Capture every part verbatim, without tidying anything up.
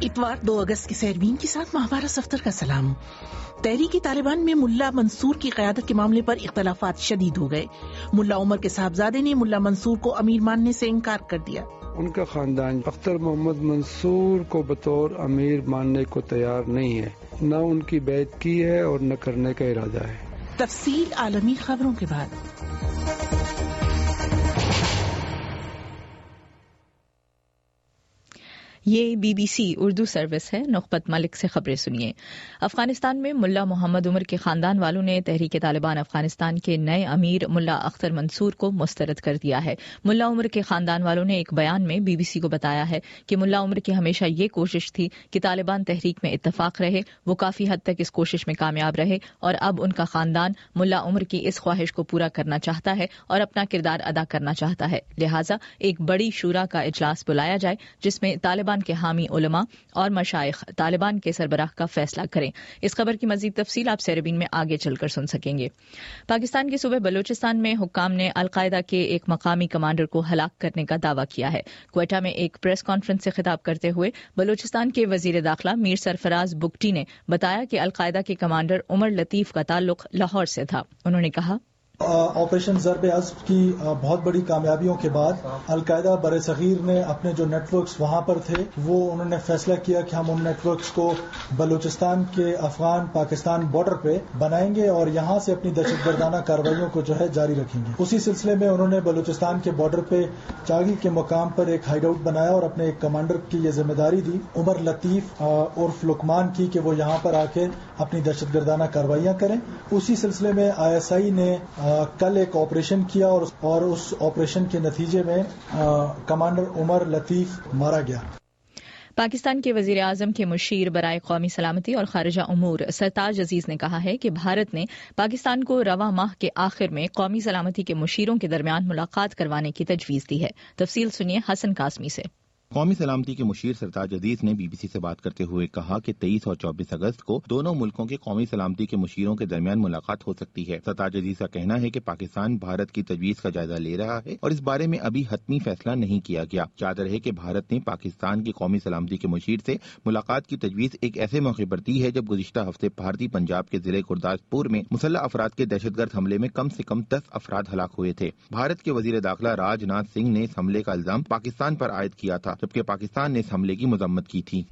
اتوار دو اگست کے سیرین کے ساتھ ماہوارہ صفدر کا سلام۔ تحریک طالبان میں ملا منصور کی قیادت کے معاملے پر اختلافات شدید ہو گئے۔ ملا عمر کے صاحبزادے نے ملا منصور کو امیر ماننے سے انکار کر دیا۔ ان کا خاندان اختر محمد منصور کو بطور امیر ماننے کو تیار نہیں ہے، نہ ان کی بیعت کی ہے اور نہ کرنے کا ارادہ ہے۔ تفصیل عالمی خبروں کے بعد۔ یہ B B C Urdu service ہے۔ نخبت ملک سے خبریں سنیے۔ افغانستان میں ملا محمد عمر کے خاندان والوں نے تحریک طالبان افغانستان کے نئے امیر ملا اختر منصور کو مسترد کر دیا ہے۔ ملا عمر کے خاندان والوں نے ایک بیان میں بی بی سی کو بتایا ہے کہ ملا عمر کی ہمیشہ یہ کوشش تھی کہ طالبان تحریک میں اتفاق رہے، وہ کافی حد تک اس کوشش میں کامیاب رہے اور اب ان کا خاندان ملا عمر کی اس خواہش کو پورا کرنا چاہتا ہے اور اپنا کردار ادا کرنا چاہتا ہے، لہٰذا ایک بڑی شورا کا اجلاس بلایا جائے جس میں طالبان کے حامی علماء اور مشائخ طالبان کے سربراہ کا فیصلہ کریں۔ اس خبر کی مزید تفصیل آپ سیربین میں آگے چل کر سن سکیں گے۔ پاکستان کے صوبے بلوچستان میں حکام نے القاعدہ کے ایک مقامی کمانڈر کو ہلاک کرنے کا دعویٰ کیا ہے۔ کوئٹہ میں ایک پریس کانفرنس سے خطاب کرتے ہوئے بلوچستان کے وزیر داخلہ میر سرفراز بگٹی نے بتایا کہ القاعدہ کے کمانڈر عمر لطیف کا تعلق لاہور سے تھا۔ انہوں نے کہا، آپریشن ضرب عزم کی بہت بڑی کامیابیوں کے بعد القاعدہ بر صغیر نے اپنے جو نیٹ ورکس وہاں پر تھے وہ انہوں نے فیصلہ کیا کہ ہم ان نیٹ ورکس کو بلوچستان کے افغان پاکستان بارڈر پہ بنائیں گے اور یہاں سے اپنی دہشت گردانہ کارروائیوں کو جو ہے جاری رکھیں گے۔ اسی سلسلے میں انہوں نے بلوچستان کے بارڈر پہ چاگی کے مقام پر ایک ہائیڈ آؤٹ بنایا اور اپنے ایک کمانڈر کی یہ ذمہ داری دی عمر لطیف عرف لقمان کی کہ وہ یہاں پر آ کے اپنی دہشت گردانہ کارروائیاں کریں۔ اسی سلسلے میں آئی ایس آئی نے کل ایک آپریشن کیا اور اس آپریشن کے نتیجے میں کمانڈر عمر لطیف مارا گیا۔ پاکستان کے وزیر اعظم کے مشیر برائے قومی سلامتی اور خارجہ امور سرتاج عزیز نے کہا ہے کہ بھارت نے پاکستان کو رواں ماہ کے آخر میں قومی سلامتی کے مشیروں کے درمیان ملاقات کروانے کی تجویز دی ہے۔ تفصیل سنیے حسن قاسمی سے۔ قومی سلامتی کے مشیر سرتاج عزیز نے بی بی سی سے بات کرتے ہوئے کہا کہ تیئیس اور چوبیس اگست کو دونوں ملکوں کے قومی سلامتی کے مشیروں کے درمیان ملاقات ہو سکتی ہے۔ سرتاج عزیز کا کہنا ہے کہ پاکستان بھارت کی تجویز کا جائزہ لے رہا ہے اور اس بارے میں ابھی حتمی فیصلہ نہیں کیا گیا۔ یاد رہے کہ بھارت نے پاکستان کی قومی سلامتی کے مشیر سے ملاقات کی تجویز ایک ایسے موقع پر دی ہے جب گزشتہ ہفتے بھارتی پنجاب کے ضلع گرداسپور میں مسلح افراد کے دہشت گرد حملے میں کم سے کم دس افراد ہلاک ہوئے تھے۔ بھارت کے وزیر داخلہ راج ناتھ سنگھ نے اس حملے کا الزام پاکستان پر عائد کیا تھا، جبکہ پاکستان اس حملے کی مذمت کی تھی۔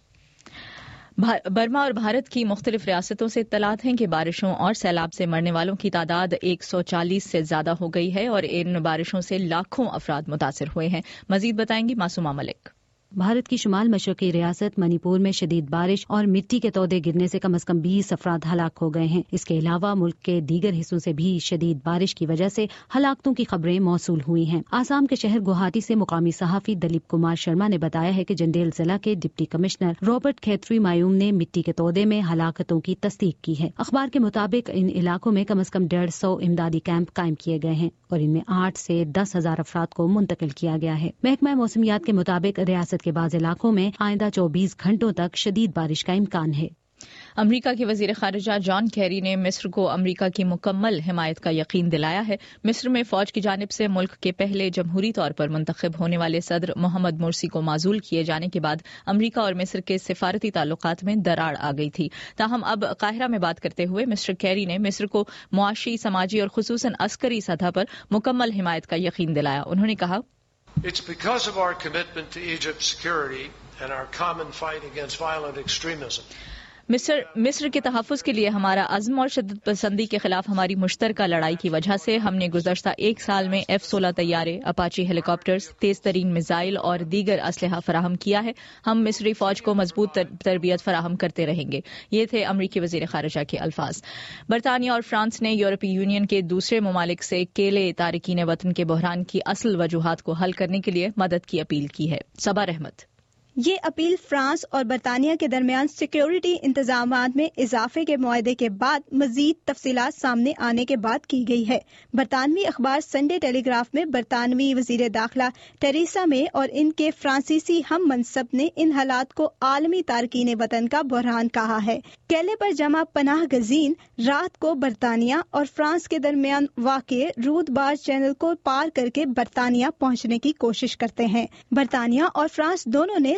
برما اور بھارت کی مختلف ریاستوں سے اطلاعات ہیں کہ بارشوں اور سیلاب سے مرنے والوں کی تعداد ایک سو چالیس سے زیادہ ہو گئی ہے اور ان بارشوں سے لاکھوں افراد متاثر ہوئے ہیں۔ مزید بتائیں گی معصومہ ملک۔ بھارت کی شمال مشرقی ریاست منی پور میں شدید بارش اور مٹی کے تودے گرنے سے کم از کم بیس افراد ہلاک ہو گئے ہیں۔ اس کے علاوہ ملک کے دیگر حصوں سے بھی شدید بارش کی وجہ سے ہلاکتوں کی خبریں موصول ہوئی ہیں۔ آسام کے شہر گوہاٹی سے مقامی صحافی دلیپ کمار شرما نے بتایا ہے کہ جنڈیل ضلع کے deputy commissioner Robert Khetri Mayum نے مٹی کے تودے میں ہلاکتوں کی تصدیق کی ہے۔ اخبار کے مطابق ان علاقوں میں کم از کم ڈیڑھ سو امدادی کیمپ قائم کیے گئے ہیں اور ان میں آٹھ سے دس ہزار افراد کو منتقل کیا گیا ہے۔ محکمہ موسمیات کے مطابق ریاست کے بعض علاقوں میں آئندہ چوبیس گھنٹوں تک شدید بارش کا امکان ہے۔ امریکہ کے وزیر خارجہ جان کیری نے مصر کو امریکہ کی مکمل حمایت کا یقین دلایا ہے۔ مصر میں فوج کی جانب سے ملک کے پہلے جمہوری طور پر منتخب ہونے والے صدر محمد مرسی کو معزول کیے جانے کے بعد امریکہ اور مصر کے سفارتی تعلقات میں دراڑ آ گئی تھی۔ تاہم اب قاہرہ میں بات کرتے ہوئے مسٹر کیری نے مصر کو معاشی، سماجی اور خصوصاً عسکری سطح پر مکمل حمایت کا یقین دلایا۔ انہوں نے کہا، It's because of our commitment to Egypt's security and our common fight against violent extremism. مصر مصر کے تحفظ کے لیے ہمارا عزم اور شدت پسندی کے خلاف ہماری مشترکہ لڑائی کی وجہ سے ہم نے گزشتہ ایک سال میں ایف سولہ طیارے، اپاچی ہیلی کاپٹرز، تیز ترین میزائل اور دیگر اسلحہ فراہم کیا ہے۔ ہم مصری فوج کو مضبوط تربیت فراہم کرتے رہیں گے۔ یہ تھے امریکی وزیر خارجہ کے الفاظ۔ برطانیہ اور فرانس نے یورپی یونین کے دوسرے ممالک سے کیلے تارکین وطن کے بحران کی اصل وجوہات کو حل کرنے کے لیے مدد کی اپیل کی ہے۔ صبا رحمت۔ یہ اپیل فرانس اور برطانیہ کے درمیان سیکیورٹی انتظامات میں اضافے کے معاہدے کے بعد مزید تفصیلات سامنے آنے کے بعد کی گئی ہے۔ برطانوی اخبار سنڈے ٹیلی گراف میں برطانوی وزیر داخلہ ٹریسا مے اور ان کے فرانسیسی ہم منصب نے ان حالات کو عالمی تارکین وطن کا بحران کہا ہے۔ کیلے پر جمع پناہ گزین رات کو برطانیہ اور فرانس کے درمیان واقع رود باز چینل کو پار کر کے برطانیہ پہنچنے کی کوشش کرتے ہیں۔ برطانیہ اور فرانس دونوں نے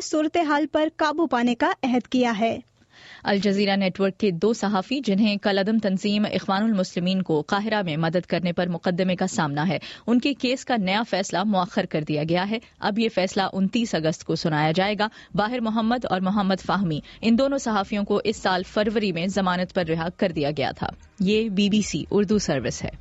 صورتحال پر قابو پانے کا عہد کیا ہے۔ الجزیرہ نیٹ ورک کے دو صحافی جنہیں کالعدم تنظیم اخوان المسلمین کو قاہرہ میں مدد کرنے پر مقدمے کا سامنا ہے، ان کے کیس کا نیا فیصلہ مؤخر کر دیا گیا ہے۔ اب یہ فیصلہ انتیس اگست کو سنایا جائے گا۔ باہر محمد اور محمد فاہمی ان دونوں صحافیوں کو اس سال فروری میں ضمانت پر رہا کر دیا گیا تھا۔ یہ B B C Urdu service ہے۔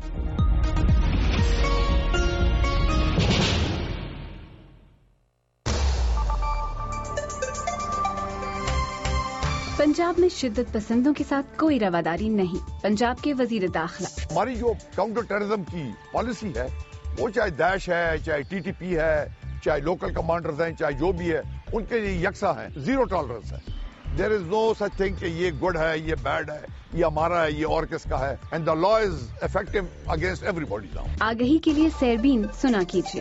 پنجاب میں شدت پسندوں کے ساتھ کوئی رواداری نہیں، پنجاب کے وزیر داخلہ۔ ہماری جو کاؤنٹر ٹیررزم کی پالیسی ہے، وہ چاہے داعش ہے، چاہے ٹی ٹی پی ہے، چاہے لوکل کمانڈرز ہیں، چاہے جو بھی ہے، ان کے لیے یکساں ہے، زیرو ٹالرنس ہے۔ دیر از نو سچ تھنگ کہ یہ گڈ ہے، یہ بیڈ ہے، یہ ہمارا ہے، یہ اور کس کا ہے۔ And the law is effective against everybody now. آگہی کے لیے سیربین سنا کیجیے۔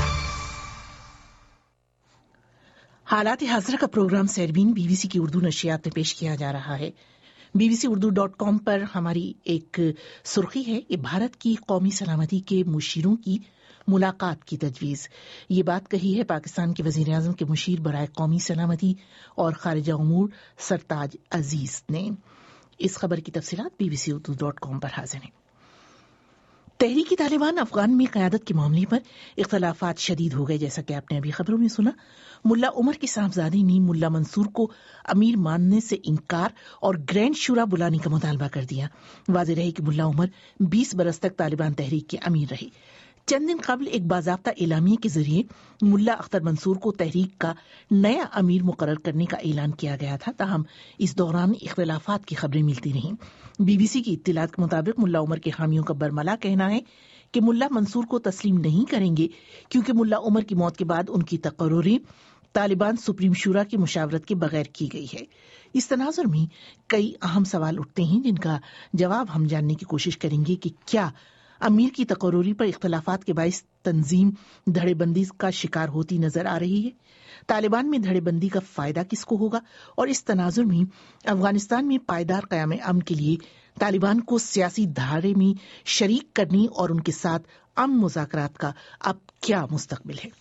حالات حاضرہ کا program Sairbeen B B C کی اردو نشریات میں پیش کیا جا رہا ہے۔ B B C Urdu dot com پر ہماری ایک سرخی ہے کہ بھارت کی قومی سلامتی کے مشیروں کی ملاقات کی تجویز۔ یہ بات کہی ہے پاکستان کے وزیر اعظم کے مشیر برائے قومی سلامتی اور خارجہ امور سرتاج عزیز نے۔ اس خبر کی تفصیلات B B C Urdu dot com پر حاضر ہیں۔ تحریک طالبان افغان میں قیادت کے معاملے پر اختلافات شدید ہو گئے، جیسا کہ آپ نے ابھی خبروں میں سنا۔ ملا عمر کے صاحبزادے نے ملا منصور کو امیر ماننے سے انکار اور گرینڈ شورا بلانے کا مطالبہ کر دیا۔ واضح رہے کہ ملا عمر بیس برس تک طالبان تحریک کے امیر رہے۔ چند دن قبل ایک باضابطہ اعلامیے کے ذریعے ملا اختر منصور کو تحریک کا نیا امیر مقرر کرنے کا اعلان کیا گیا تھا، تاہم اس دوران اختلافات کی خبریں ملتی رہیں۔ بی بی سی کی اطلاعات کے مطابق ملا عمر کے حامیوں کا برملا کہنا ہے کہ ملا منصور کو تسلیم نہیں کریں گے، کیونکہ ملا عمر کی موت کے بعد ان کی تقرری طالبان سپریم شورا کی مشاورت کے بغیر کی گئی ہے۔ اس تناظر میں کئی اہم سوال اٹھتے ہیں، جن کا جواب ہم جاننے کی کوشش کریں گے کہ کیا امیر کی تقرری پر اختلافات کے باعث تنظیم دھڑے بندی کا شکار ہوتی نظر آ رہی ہے؟ طالبان میں دھڑے بندی کا فائدہ کس کو ہوگا؟ اور اس تناظر میں افغانستان میں پائیدار قیام امن کے لیے طالبان کو سیاسی دھارے میں شریک کرنے اور ان کے ساتھ امن مذاکرات کا اب کیا مستقبل ہے؟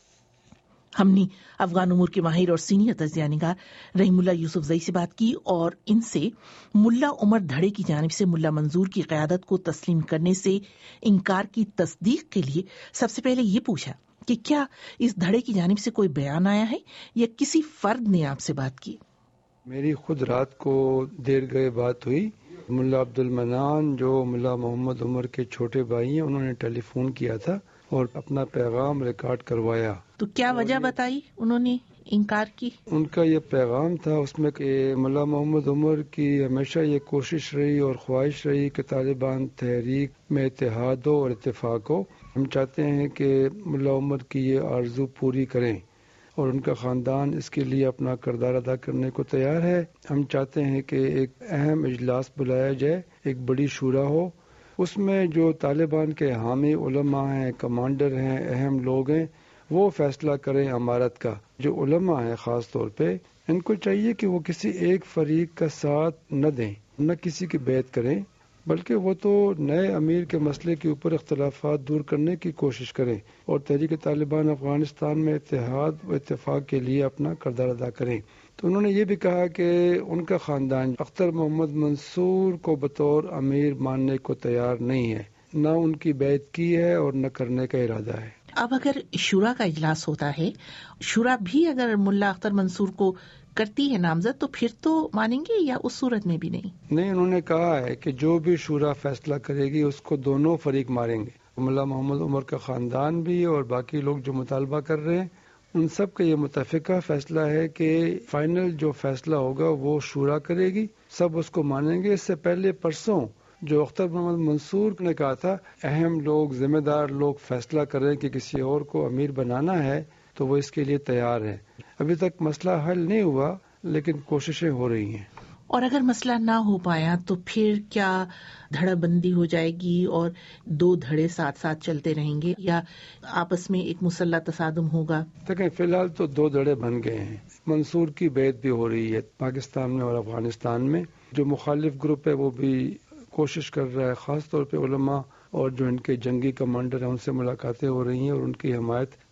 ہم نے افغان امور کے ماہر اور سینئر تجزیہ نگار رحیم اللہ یوسف زئی سے بات کی اور ان سے ملا عمر دھڑے کی جانب سے ملا منظور کی قیادت کو تسلیم کرنے سے انکار کی تصدیق کے لیے سب سے پہلے یہ پوچھا کہ کیا اس دھڑے کی جانب سے کوئی بیان آیا ہے یا کسی فرد نے آپ سے بات کی؟ میری خود رات کو دیر گئے بات ہوئی۔ ملا عبد المنان جو ملا محمد عمر کے چھوٹے بھائی ہیں، انہوں نے ٹیلی فون کیا تھا اور اپنا پیغام ریکارڈ کروایا۔ تو کیا وجہ بتائی انہوں نے انکار کی؟ ان کا یہ پیغام تھا اس میں کہ ملا محمد عمر کی ہمیشہ یہ کوشش رہی اور خواہش رہی کہ طالبان تحریک میں اتحاد ہو اور اتفاق ہو۔ ہم چاہتے ہیں کہ ملا عمر کی یہ آرزو پوری کریں اور ان کا خاندان اس کے لیے اپنا کردار ادا کرنے کو تیار ہے۔ ہم چاہتے ہیں کہ ایک اہم اجلاس بلایا جائے، ایک بڑی شورا ہو، اس میں جو طالبان کے حامی علماء ہیں، کمانڈر ہیں، اہم لوگ ہیں، وہ فیصلہ کریں امارت کا۔ جو علماء ہیں خاص طور پہ، ان کو چاہیے کہ وہ کسی ایک فریق کا ساتھ نہ دیں، نہ کسی کی بیعت کریں، بلکہ وہ تو نئے امیر کے مسئلے کے اوپر اختلافات دور کرنے کی کوشش کریں اور تحریک طالبان افغانستان میں اتحاد و اتفاق کے لیے اپنا کردار ادا کریں۔ تو انہوں نے یہ بھی کہا کہ ان کا خاندان اختر محمد منصور کو بطور امیر ماننے کو تیار نہیں ہے، نہ ان کی بیعت کی ہے اور نہ کرنے کا ارادہ ہے۔ اب اگر شورا کا اجلاس ہوتا ہے، شورا بھی اگر ملا اختر منصور کو کرتی ہے نامزد، تو پھر تو مانیں گے یا اس صورت میں بھی نہیں؟ نہیں، انہوں نے کہا ہے کہ جو بھی شورا فیصلہ کرے گی اس کو دونوں فریق ماریں گے، ملا محمد عمر کا خاندان بھی اور باقی لوگ جو مطالبہ کر رہے ہیں، ان سب کا یہ متفقہ فیصلہ ہے کہ فائنل جو فیصلہ ہوگا وہ شورا کرے گی، سب اس کو مانیں گے۔ اس سے پہلے پرسوں جو اختر محمد منصور نے کہا تھا اہم لوگ، ذمہ دار لوگ فیصلہ کریں کہ کسی اور کو امیر بنانا ہے تو وہ اس کے لیے تیار ہے۔ ابھی تک مسئلہ حل نہیں ہوا لیکن کوششیں ہو رہی ہیں۔ اور اگر مسئلہ نہ ہو پایا تو پھر کیا دھڑا بندی ہو جائے گی اور دو دھڑے ساتھ ساتھ چلتے رہیں گے یا آپس میں ایک مسلح تصادم ہوگا؟ دیکھیں، فی الحال تو دو دھڑے بن گئے ہیں، منصور کی بیعت بھی ہو رہی ہے پاکستان میں اور افغانستان میں، جو مخالف گروپ ہے وہ بھی کوشش کر رہا ہے، خاص طور پہ علماء اور جو ان کے جنگی کمانڈر ہیں ان سے ملاقاتیں ہو رہی ہیں اور ان کی حمایت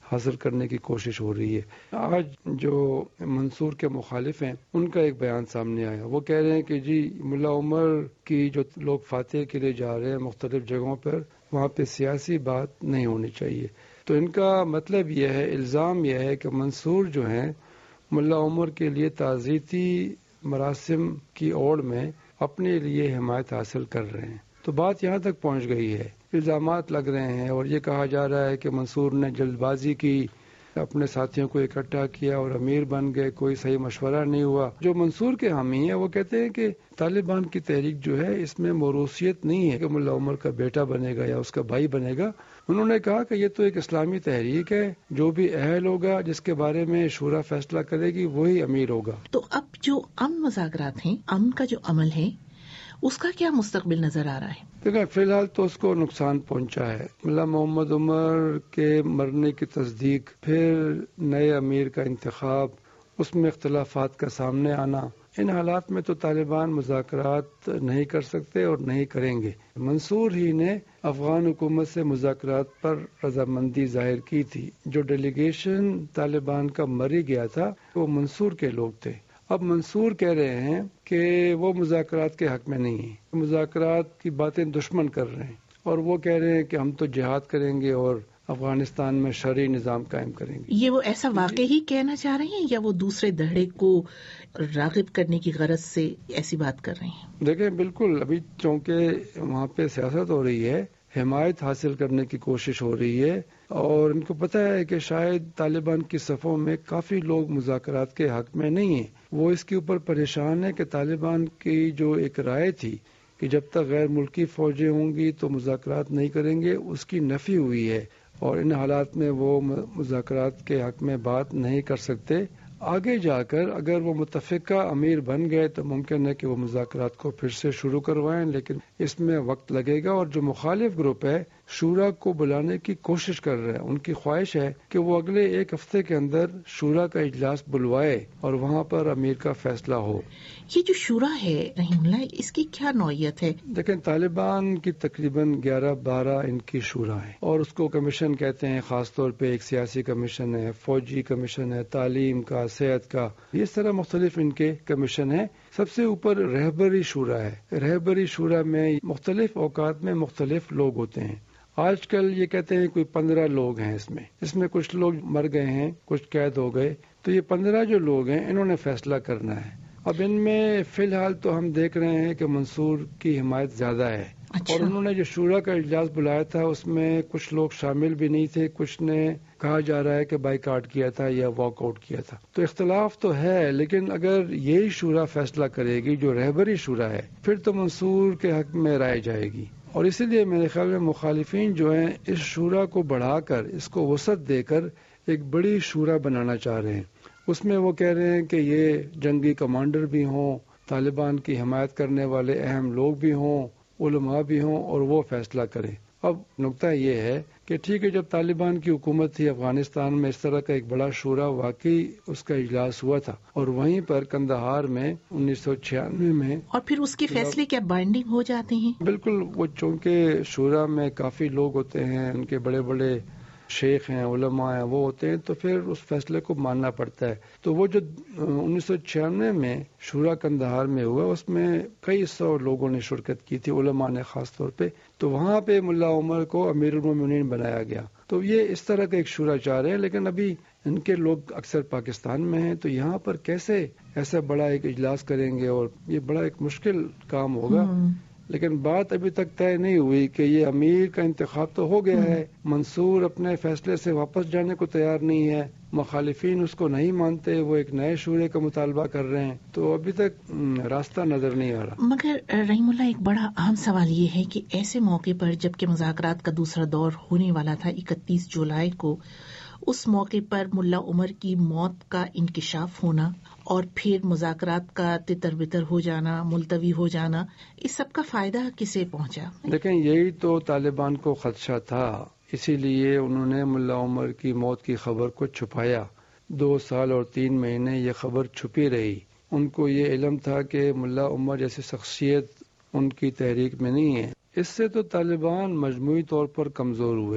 حاصل کرنے کی کوشش ہو رہی ہے. آج جو منصور کے مخالف ہیں ان کا ایک بیان سامنے آیا، وہ کہہ رہے ہیں کہ جی ملا عمر کی جو لوگ فاتح کے لیے جا رہے ہیں مختلف جگہوں پر، وہاں پہ سیاسی بات نہیں ہونی چاہیے. تو ان کا مطلب یہ ہے، الزام یہ ہے کہ منصور جو ہیں ملا عمر کے لیے تعزیتی مراسم کی اوڑ میں اپنے لیے حمایت حاصل کر رہے ہیں. تو بات یہاں تک پہنچ گئی ہے، الزامات لگ رہے ہیں اور یہ کہا جا رہا ہے کہ منصور نے جلد بازی کی، اپنے ساتھیوں کو اکٹھا کیا اور امیر بن گئے، کوئی صحیح مشورہ نہیں ہوا. جو منصور کے حامی ہیں وہ کہتے ہیں کہ طالبان کی تحریک جو ہے اس میں موروثیت نہیں ہے کہ ملا عمر کا بیٹا بنے گا یا اس کا بھائی بنے گا. انہوں نے کہا کہ یہ تو ایک اسلامی تحریک ہے، جو بھی اہل ہوگا جس کے بارے میں شورا فیصلہ کرے گی وہی امیر ہوگا. تو اب جو امن مذاکرات ہیں، امن کا جو عمل ہے، اس کا کیا مستقبل نظر آ رہا ہے؟ دیکھیں فی الحال تو اس کو نقصان پہنچا ہے. ملا محمد عمر کے مرنے کی تصدیق، پھر نئے امیر کا انتخاب، اس میں اختلافات کا سامنے آنا، ان حالات میں تو طالبان مذاکرات نہیں کر سکتے اور نہیں کریں گے. منصور ہی نے افغان حکومت سے مذاکرات پر رضامندی ظاہر کی تھی. جو ڈیلیگیشن طالبان کا مری گیا تھا وہ منصور کے لوگ تھے. اب منصور کہہ رہے ہیں کہ وہ مذاکرات کے حق میں نہیں ہیں، مذاکرات کی باتیں دشمن کر رہے ہیں، اور وہ کہہ رہے ہیں کہ ہم تو جہاد کریں گے اور افغانستان میں شرعی نظام قائم کریں گے. یہ وہ ایسا واقعی ہی کہنا چاہ رہے ہیں یا وہ دوسرے دھڑے کو راغب کرنے کی غرض سے ایسی بات کر رہے ہیں؟ دیکھیں بالکل ابھی چونکہ وہاں پہ سیاست ہو رہی ہے، حمایت حاصل کرنے کی کوشش ہو رہی ہے، اور ان کو پتہ ہے کہ شاید طالبان کی صفوں میں کافی لوگ مذاکرات کے حق میں نہیں ہیں. وہ اس کے اوپر پریشان ہے کہ طالبان کی جو ایک رائے تھی کہ جب تک غیر ملکی فوجیں ہوں گی تو مذاکرات نہیں کریں گے، اس کی نفی ہوئی ہے، اور ان حالات میں وہ مذاکرات کے حق میں بات نہیں کر سکتے. آگے جا کر اگر وہ متفقہ امیر بن گئے تو ممکن ہے کہ وہ مذاکرات کو پھر سے شروع کروائیں، لیکن اس میں وقت لگے گا. اور جو مخالف گروپ ہے شورا کو بلانے کی کوشش کر رہے ہیں، ان کی خواہش ہے کہ وہ اگلے ایک ہفتے کے اندر شورا کا اجلاس بلوائے اور وہاں پر امیر کا فیصلہ ہو. یہ جو شورا ہے رحیم اللہ، اس کی کیا نوعیت ہے؟ دیکھیں طالبان کی تقریباً گیارہ بارہ ان کی شورا ہے، اور اس کو کمیشن کہتے ہیں. خاص طور پہ ایک سیاسی کمیشن ہے، فوجی کمیشن ہے، تعلیم کا، صحت کا، اس طرح مختلف ان کے کمیشن ہیں. سب سے اوپر رہبری شورا ہے. رہبری شورا میں مختلف اوقات میں مختلف لوگ ہوتے ہیں. آج کل یہ کہتے ہیں کوئی پندرہ لوگ ہیں اس میں اس میں کچھ لوگ مر گئے ہیں، کچھ قید ہو گئے. تو یہ پندرہ جو لوگ ہیں انہوں نے فیصلہ کرنا ہے. اب ان میں فی الحال تو ہم دیکھ رہے ہیں کہ منصور کی حمایت زیادہ ہے. اچھا. اور انہوں نے جو شورا کا اجلاس بلایا تھا اس میں کچھ لوگ شامل بھی نہیں تھے، کچھ نے کہا جا رہا ہے کہ بائیکاٹ کیا تھا یا واک آؤٹ کیا تھا. تو اختلاف تو ہے، لیکن اگر یہی شورا فیصلہ کرے گی جو رہبری شورا ہے، پھر تو منصور کے حق میں رائے جائے گی. اور اسی لیے میرے خیال میں مخالفین جو ہیں اس شورا کو بڑھا کر، اس کو وسعت دے کر ایک بڑی شورا بنانا چاہ رہے ہیں. اس میں وہ کہہ رہے ہیں کہ یہ جنگی کمانڈر بھی ہوں، طالبان کی حمایت کرنے والے اہم لوگ بھی ہوں، علماء بھی ہوں، اور وہ فیصلہ کریں. اب نقطہ یہ ہے کہ ٹھیک ہے، جب طالبان کی حکومت تھی افغانستان میں اس طرح کا ایک بڑا شورا واقعی اس کا اجلاس ہوا تھا، اور وہیں پر کندہار میں انیس سو چھیانوے میں. اور پھر اس کے فیصلے کیا بائنڈنگ ہو جاتے ہیں؟ بالکل. وہ چونکہ شورا میں کافی لوگ ہوتے ہیں، ان کے بڑے بڑے شیخ ہیں، علماء ہیں، وہ ہوتے ہیں، تو پھر اس فیصلے کو ماننا پڑتا ہے. تو وہ جو انیس سو چھیانوے میں شورا کندہار میں ہوا اس میں کئی سو لوگوں نے شرکت کی تھی، علماء نے خاص طور پہ. تو وہاں پہ ملا عمر کو امیر المومنین بنایا گیا. تو یہ اس طرح کا ایک شورا چاہ رہے ہیں، لیکن ابھی ان کے لوگ اکثر پاکستان میں ہیں، تو یہاں پر کیسے ایسا بڑا ایک اجلاس کریں گے، اور یہ بڑا ایک مشکل کام ہوگا. لیکن بات ابھی تک طے نہیں ہوئی کہ یہ امیر کا انتخاب تو ہو گیا ہے، منصور اپنے فیصلے سے واپس جانے کو تیار نہیں ہے، مخالفین اس کو نہیں مانتے، وہ ایک نئے شورے کا مطالبہ کر رہے ہیں. تو ابھی تک راستہ نظر نہیں آ رہا. مگر رحیم اللہ، ایک بڑا اہم سوال یہ ہے کہ ایسے موقع پر جبکہ مذاکرات کا دوسرا دور ہونے والا تھا اکتیس جولائی کو، اس موقع پر ملا عمر کی موت کا انکشاف ہونا اور پھر مذاکرات کا تتر بتر ہو جانا، ملتوی ہو جانا، اس سب کا فائدہ کسے پہنچا؟ دیکھیں یہی تو طالبان کو خدشہ تھا، اسی لیے انہوں نے ملا عمر کی موت کی خبر کو چھپایا. دو سال اور تین مہینے یہ خبر چھپی رہی. ان کو یہ علم تھا کہ ملا عمر جیسی شخصیت ان کی تحریک میں نہیں ہے. اس سے تو طالبان مجموعی طور پر کمزور ہوئے.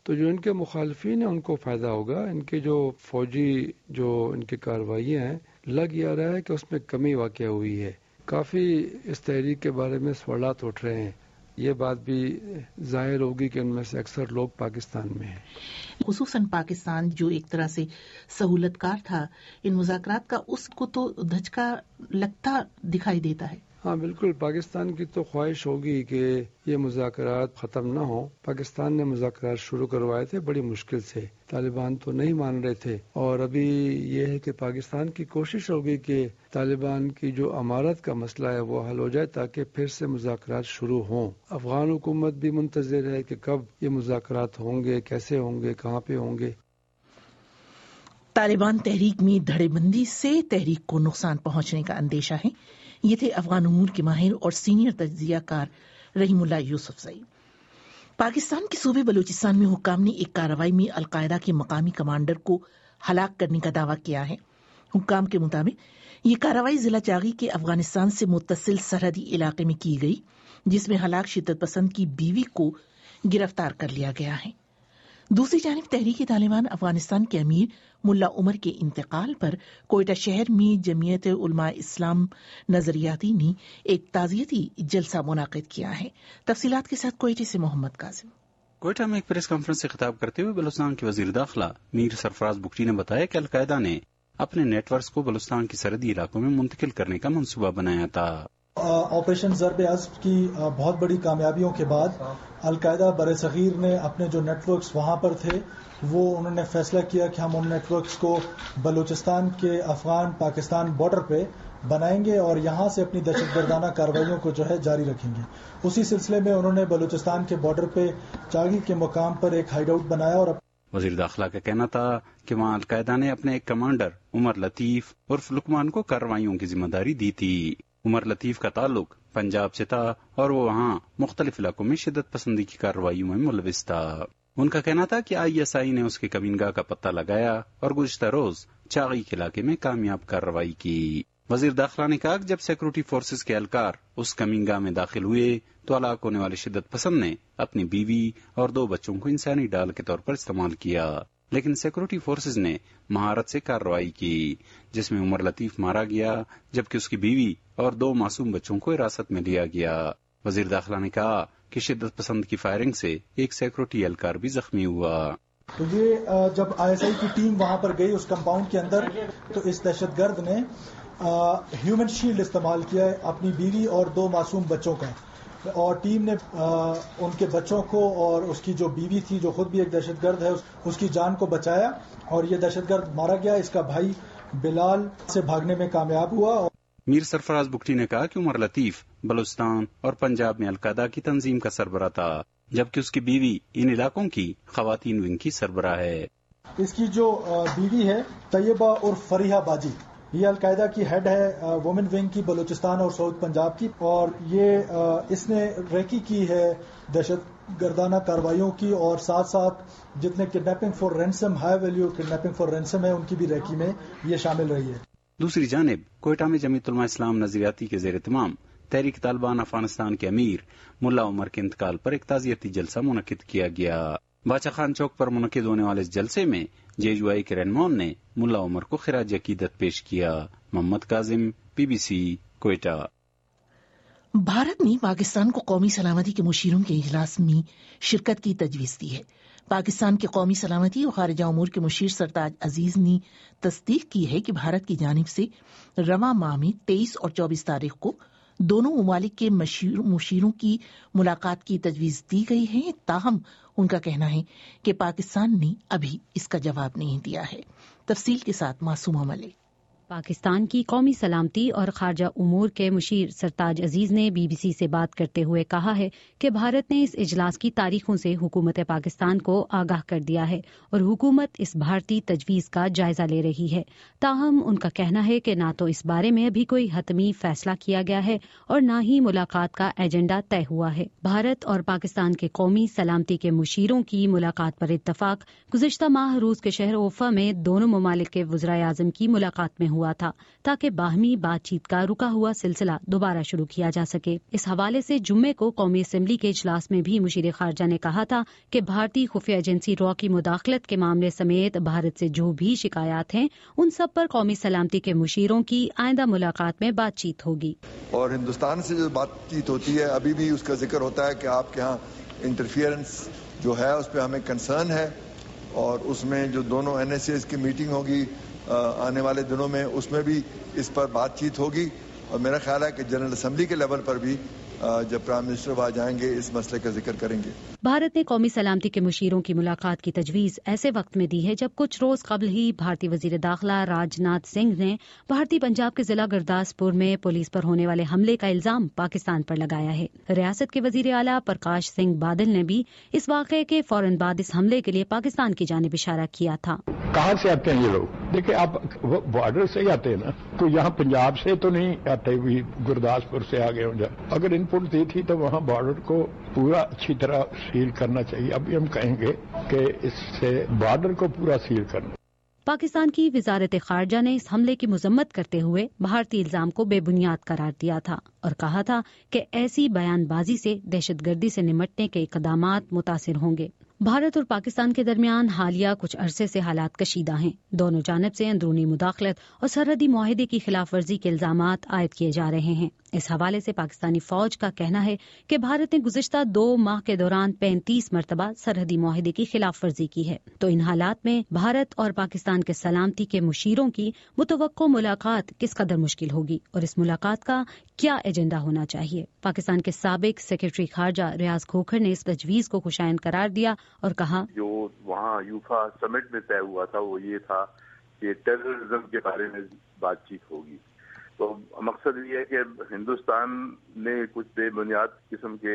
تو جو ان کے مخالفین ہیں ان کو فائدہ ہوگا. ان کے جو فوجی جو ان کی کارروائیاں ہیں لگ یہ رہا ہے کہ اس میں کمی واقع ہوئی ہے. کافی اس تحریک کے بارے میں سوالات اٹھ رہے ہیں. یہ بات بھی ظاہر ہوگی کہ ان میں سے اکثر لوگ پاکستان میں ہیں. خصوصاً پاکستان جو ایک طرح سے سہولت کار تھا ان مذاکرات کا، اس کو تو دھچکا لگتا دکھائی دیتا ہے. ہاں بالکل، پاکستان کی تو خواہش ہوگی کہ یہ مذاکرات ختم نہ ہوں. پاکستان نے مذاکرات شروع کروائے تھے بڑی مشکل سے، طالبان تو نہیں مان رہے تھے، اور ابھی یہ ہے کہ پاکستان کی کوشش ہوگی کہ طالبان کی جو امارت کا مسئلہ ہے وہ حل ہو جائے تاکہ پھر سے مذاکرات شروع ہوں. افغان حکومت بھی منتظر ہے کہ کب یہ مذاکرات ہوں گے، کیسے ہوں گے، کہاں پہ ہوں گے. طالبان تحریک میں دھڑے بندی سے تحریک کو نقصان پہنچنے کا اندیشہ ہے. یہ تھے افغان امور کے ماہر اور سینئر تجزیہ کار رحیم اللہ یوسف زئی. پاکستان کے صوبے بلوچستان میں حکام نے ایک کارروائی میں القاعدہ کے مقامی کمانڈر کو ہلاک کرنے کا دعویٰ کیا ہے. حکام کے مطابق یہ کارروائی ضلع چاغی کے افغانستان سے متصل سرحدی علاقے میں کی گئی، جس میں ہلاک شدت پسند کی بیوی کو گرفتار کر لیا گیا ہے. دوسری جانب تحریک طالبان افغانستان کے امیر ملا عمر کے انتقال پر کوئٹہ شہر میں جمعیت علماء اسلام نظریاتی نے ایک تعزیتی جلسہ منعقد کیا ہے. تفصیلات کے ساتھ کوئٹہ سے محمد قاسم. کوئٹہ میں ایک پریس کانفرنس سے خطاب کرتے ہوئے بلوچستان کے وزیر داخلہ میر سرفراز بگٹی نے بتایا کہ القاعدہ نے اپنے نیٹ ورکس کو بلوچستان کی سرحدی علاقوں میں منتقل کرنے کا منصوبہ بنایا تھا. آپریشن ضرب عصب کی بہت بڑی کامیابیوں کے بعد القاعدہ بر صغیر نے اپنے جو نیٹ ورکس وہاں پر تھے وہ انہوں نے فیصلہ کیا کہ ہم ان نیٹ ورکس کو بلوچستان کے افغان پاکستان بارڈر پہ بنائیں گے اور یہاں سے اپنی دہشت گردانہ کارروائیوں کو جو ہے جاری رکھیں گے. اسی سلسلے میں انہوں نے بلوچستان کے بارڈر پہ چاغی کے مقام پر ایک ہائیڈ آؤٹ بنایا. اور وزیر داخلہ کا کہنا تھا کہ وہاں القاعدہ نے اپنے ایک کمانڈر عمر لطیف عرف لقمان کو کارروائیوں کی ذمہ داری دی تھی. عمر لطیف کا تعلق پنجاب سے تھا اور وہ وہاں مختلف علاقوں میں شدت پسندی کی کارروائیوں میں ملوث تھا. ان کا کہنا تھا کہ آئی ایس آئی نے اس کے کمینگاہ کا پتہ لگایا اور گزشتہ روز چاغی کے علاقے میں کامیاب کارروائی کی. وزیر داخلہ نے کہا کہ جب سیکورٹی فورسز کے اہلکار اس کمینگاہ میں داخل ہوئے تو ہلاک ہونے والے شدت پسند نے اپنی بیوی اور دو بچوں کو انسانی ڈال کے طور پر استعمال کیا، لیکن سیکورٹی فورسز نے مہارت سے کارروائی کی جس میں عمر لطیف مارا گیا جبکہ اس کی بیوی اور دو معصوم بچوں کو حراست میں لیا گیا. وزیر داخلہ نے کہا کہ شدت پسند کی فائرنگ سے ایک سیکورٹی اہلکار بھی زخمی ہوا. تو یہ جب آئی ایس آئی کی ٹیم وہاں پر گئی اس کمپاؤنڈ کے اندر تو اس دہشت گرد نے ہیومن شیلڈ استعمال کیا ہے اپنی بیوی اور دو معصوم بچوں کا، اور ٹیم نے ان کے بچوں کو اور اس کی جو بیوی تھی جو خود بھی ایک دہشت گرد ہے اس کی جان کو بچایا اور یہ دہشت گرد مارا گیا. اس کا بھائی بلال سے بھاگنے میں کامیاب ہوا. میر سرفراز بگٹی نے کہا کہ عمر لطیف بلوچستان اور پنجاب میں القاعدہ کی تنظیم کا سربراہ تھا جبکہ اس کی بیوی ان علاقوں کی خواتین ونگ کی سربراہ ہے. اس کی جو بیوی ہے طیبہ اور فریحہ باجی، یہ القاعدہ کی ہیڈ ہے وومن ونگ کی بلوچستان اور ساؤتھ پنجاب کی، اور یہ اس نے ریکی کی ہے دہشت گردانہ کارروائیوں کی اور ساتھ ساتھ جتنے kidnapping for ransom high value kidnapping for ransom ہے ان کی بھی ریکی میں یہ شامل رہی ہے. دوسری جانب کوئٹہ میں جمعیت علماء اسلام نظریاتی کے زیر اہتمام تحریک طالبان افغانستان کے امیر ملا عمر کے انتقال پر ایک تعزیتی جلسہ منعقد کیا گیا. باچا خان چوک پر منعقد ہونے والے اس جلسے میں جے یو آئی کے رہنماؤں نے ملا عمر کو خراج عقیدت پیش کیا. Muhammad Kazim, B B C, Quetta. Bharat نے پاکستان کو قومی سلامتی کے مشیروں کے اجلاس میں شرکت کی تجویز دی ہے. پاکستان کے قومی سلامتی اور خارجہ امور کے مشیر سرتاج عزیز نے تصدیق کی ہے کہ بھارت کی جانب سے رواں ماہ میں تیئیس اور چوبیس تاریخ کو دونوں ممالک کے مشیروں کی ملاقات کی تجویز دی گئی ہے. تاہم ان کا کہنا ہے کہ پاکستان نے ابھی اس کا جواب نہیں دیا ہے. تفصیل کے ساتھ معصومہ ملک. پاکستان کی قومی سلامتی اور خارجہ امور کے مشیر سرتاج عزیز نے بی بی سی سے بات کرتے ہوئے کہا ہے کہ بھارت نے اس اجلاس کی تاریخوں سے حکومت پاکستان کو آگاہ کر دیا ہے اور حکومت اس بھارتی تجویز کا جائزہ لے رہی ہے. تاہم ان کا کہنا ہے کہ نہ تو اس بارے میں ابھی کوئی حتمی فیصلہ کیا گیا ہے اور نہ ہی ملاقات کا ایجنڈا طے ہوا ہے. بھارت اور پاکستان کے قومی سلامتی کے مشیروں کی ملاقات پر اتفاق گزشتہ ماہ روس کے شہر اوفا میں دونوں ممالک کے وزرائے اعظم کی ملاقات میں ہوا تھا تاکہ باہمی بات چیت کا رکا ہوا سلسلہ دوبارہ شروع کیا جا سکے۔ اس حوالے سے جمعے کو قومی اسمبلی کے اجلاس میں بھی مشیر خارجہ نے کہا تھا کہ بھارتی خفیہ ایجنسی را کی مداخلت کے معاملے سمیت بھارت سے جو بھی شکایات ہیں ان سب پر قومی سلامتی کے مشیروں کی آئندہ ملاقات میں بات چیت ہوگی۔ اور ہندوستان سے جو بات چیت ہوتی ہے ابھی بھی اس کا ذکر ہوتا ہے کہ آپ کے ہاں انٹرفیئرنس جو ہے اس پہ ہمیں کنسرن ہے، اور اس میں جو دونوں این ایس ایز کی میٹنگ ہوگی آنے والے دنوں میں اس میں بھی اس پر بات چیت ہوگی، اور میرا خیال ہے کہ جنرل اسمبلی کے لیول پر بھی جب پرائم منسٹر وہاں جائیں گے اس مسئلے کا ذکر کریں گے۔ بھارت نے قومی سلامتی کے مشیروں کی ملاقات کی تجویز ایسے وقت میں دی ہے جب کچھ روز قبل ہی بھارتی وزیر داخلہ راج ناتھ سنگھ نے بھارتی پنجاب کے ضلع گرداسپور میں پولیس پر ہونے والے حملے کا الزام پاکستان پر لگایا ہے۔ ریاست کے وزیر اعلیٰ پرکاش سنگھ بادل نے بھی اس واقعے کے فوراً بعد اس حملے کے لیے پاکستان کی جانب اشارہ کیا تھا۔ کہاں سے آتے ہیں یہ لوگ؟ دیکھیں آپ بارڈر سے ہی آتے ہیں نا، تو یہاں پنجاب سے تو نہیں آتے ہوئی گرداسپور سے آگے ہو جائے۔ اگر ان پٹ دی تھی تو وہاں بارڈر کو پورا اچھی طرح سیل کرنا چاہیے۔ ابھی ہم کہیں گے کہ اس سے بارڈر کو پورا سیل کرنا۔ پاکستان کی وزارت خارجہ نے اس حملے کی مذمت کرتے ہوئے بھارتی الزام کو بے بنیاد قرار دیا تھا اور کہا تھا کہ ایسی بیان بازی سے دہشت گردی سے نمٹنے کے اقدامات متاثر ہوں گے۔ بھارت اور پاکستان کے درمیان حالیہ کچھ عرصے سے حالات کشیدہ ہیں۔ دونوں جانب سے اندرونی مداخلت اور سرحدی معاہدے کی خلاف ورزی کے الزامات عائد کیے جا رہے ہیں۔ اس حوالے سے پاکستانی فوج کا کہنا ہے کہ بھارت نے گزشتہ دو ماہ کے دوران پینتیس مرتبہ سرحدی معاہدے کی خلاف ورزی کی ہے۔ تو ان حالات میں بھارت اور پاکستان کے سلامتی کے مشیروں کی متوقع ملاقات کس قدر مشکل ہوگی اور اس ملاقات کا کیا ایجنڈا ہونا چاہیے؟ پاکستان کے سابق سیکرٹری خارجہ ریاض کھوکھر نے اس تجویز کو خوشائن قرار دیا اور کہا جو وہاں یوفا سمٹ میں طے ہوا تھا وہ یہ تھا کہ ٹیررزم کے بارے میں بات چیت ہوگی۔ تو مقصد یہ ہے کہ ہندوستان نے کچھ بے بنیاد قسم کے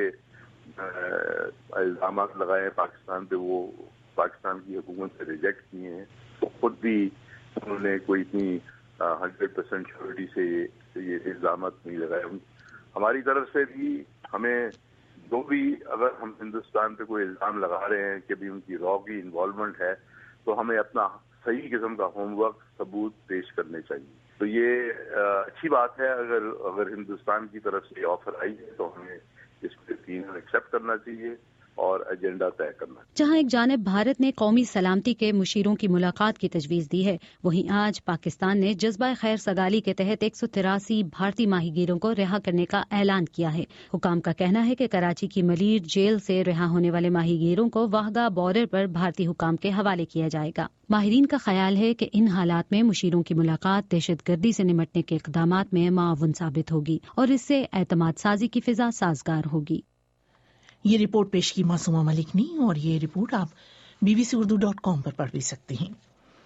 الزامات لگائے ہیں پاکستان پہ، وہ پاکستان کی حکومت سے ریجیکٹ کیے ہیں۔ تو خود بھی انہوں نے کوئی اتنی ہنڈریڈ پرسینٹ شیورٹی سے یہ الزامات نہیں لگائے۔ ہماری طرف سے بھی ہمیں جو بھی اگر ہم ہندوستان پہ کوئی الزام لگا رہے ہیں کہ بھی ان کی را کی انوالومنٹ ہے تو ہمیں اپنا صحیح قسم کا ہوم ورک ثبوت پیش کرنے چاہیے۔ تو یہ اچھی بات ہے، اگر اگر ہندوستان کی طرف سے آفر آئی ہے تو ہمیں اس کو یقیناً ایکسیپٹ کرنا چاہیے اور ایجنڈا طے کرنا۔ جہاں ایک جانب بھارت نے قومی سلامتی کے مشیروں کی ملاقات کی تجویز دی ہے، وہیں آج پاکستان نے جذبہ خیر سگالی کے تحت ایک سو تراسی بھارتی ماہی گیروں کو رہا کرنے کا اعلان کیا ہے۔ حکام کا کہنا ہے کہ کراچی کی ملیر جیل سے رہا ہونے والے ماہی گیروں کو واہگہ بارڈر پر بھارتی حکام کے حوالے کیا جائے گا۔ ماہرین کا خیال ہے کہ ان حالات میں مشیروں کی ملاقات دہشت گردی سے نمٹنے کے اقدامات میں معاون ثابت ہوگی اور اس سے اعتماد سازی کی فضا سازگار ہوگی۔ یہ رپورٹ پیش کی معصومہ ملک نے، اور یہ رپورٹ آپ B B C Urdu dot com پر پڑھ بھی سکتے ہیں۔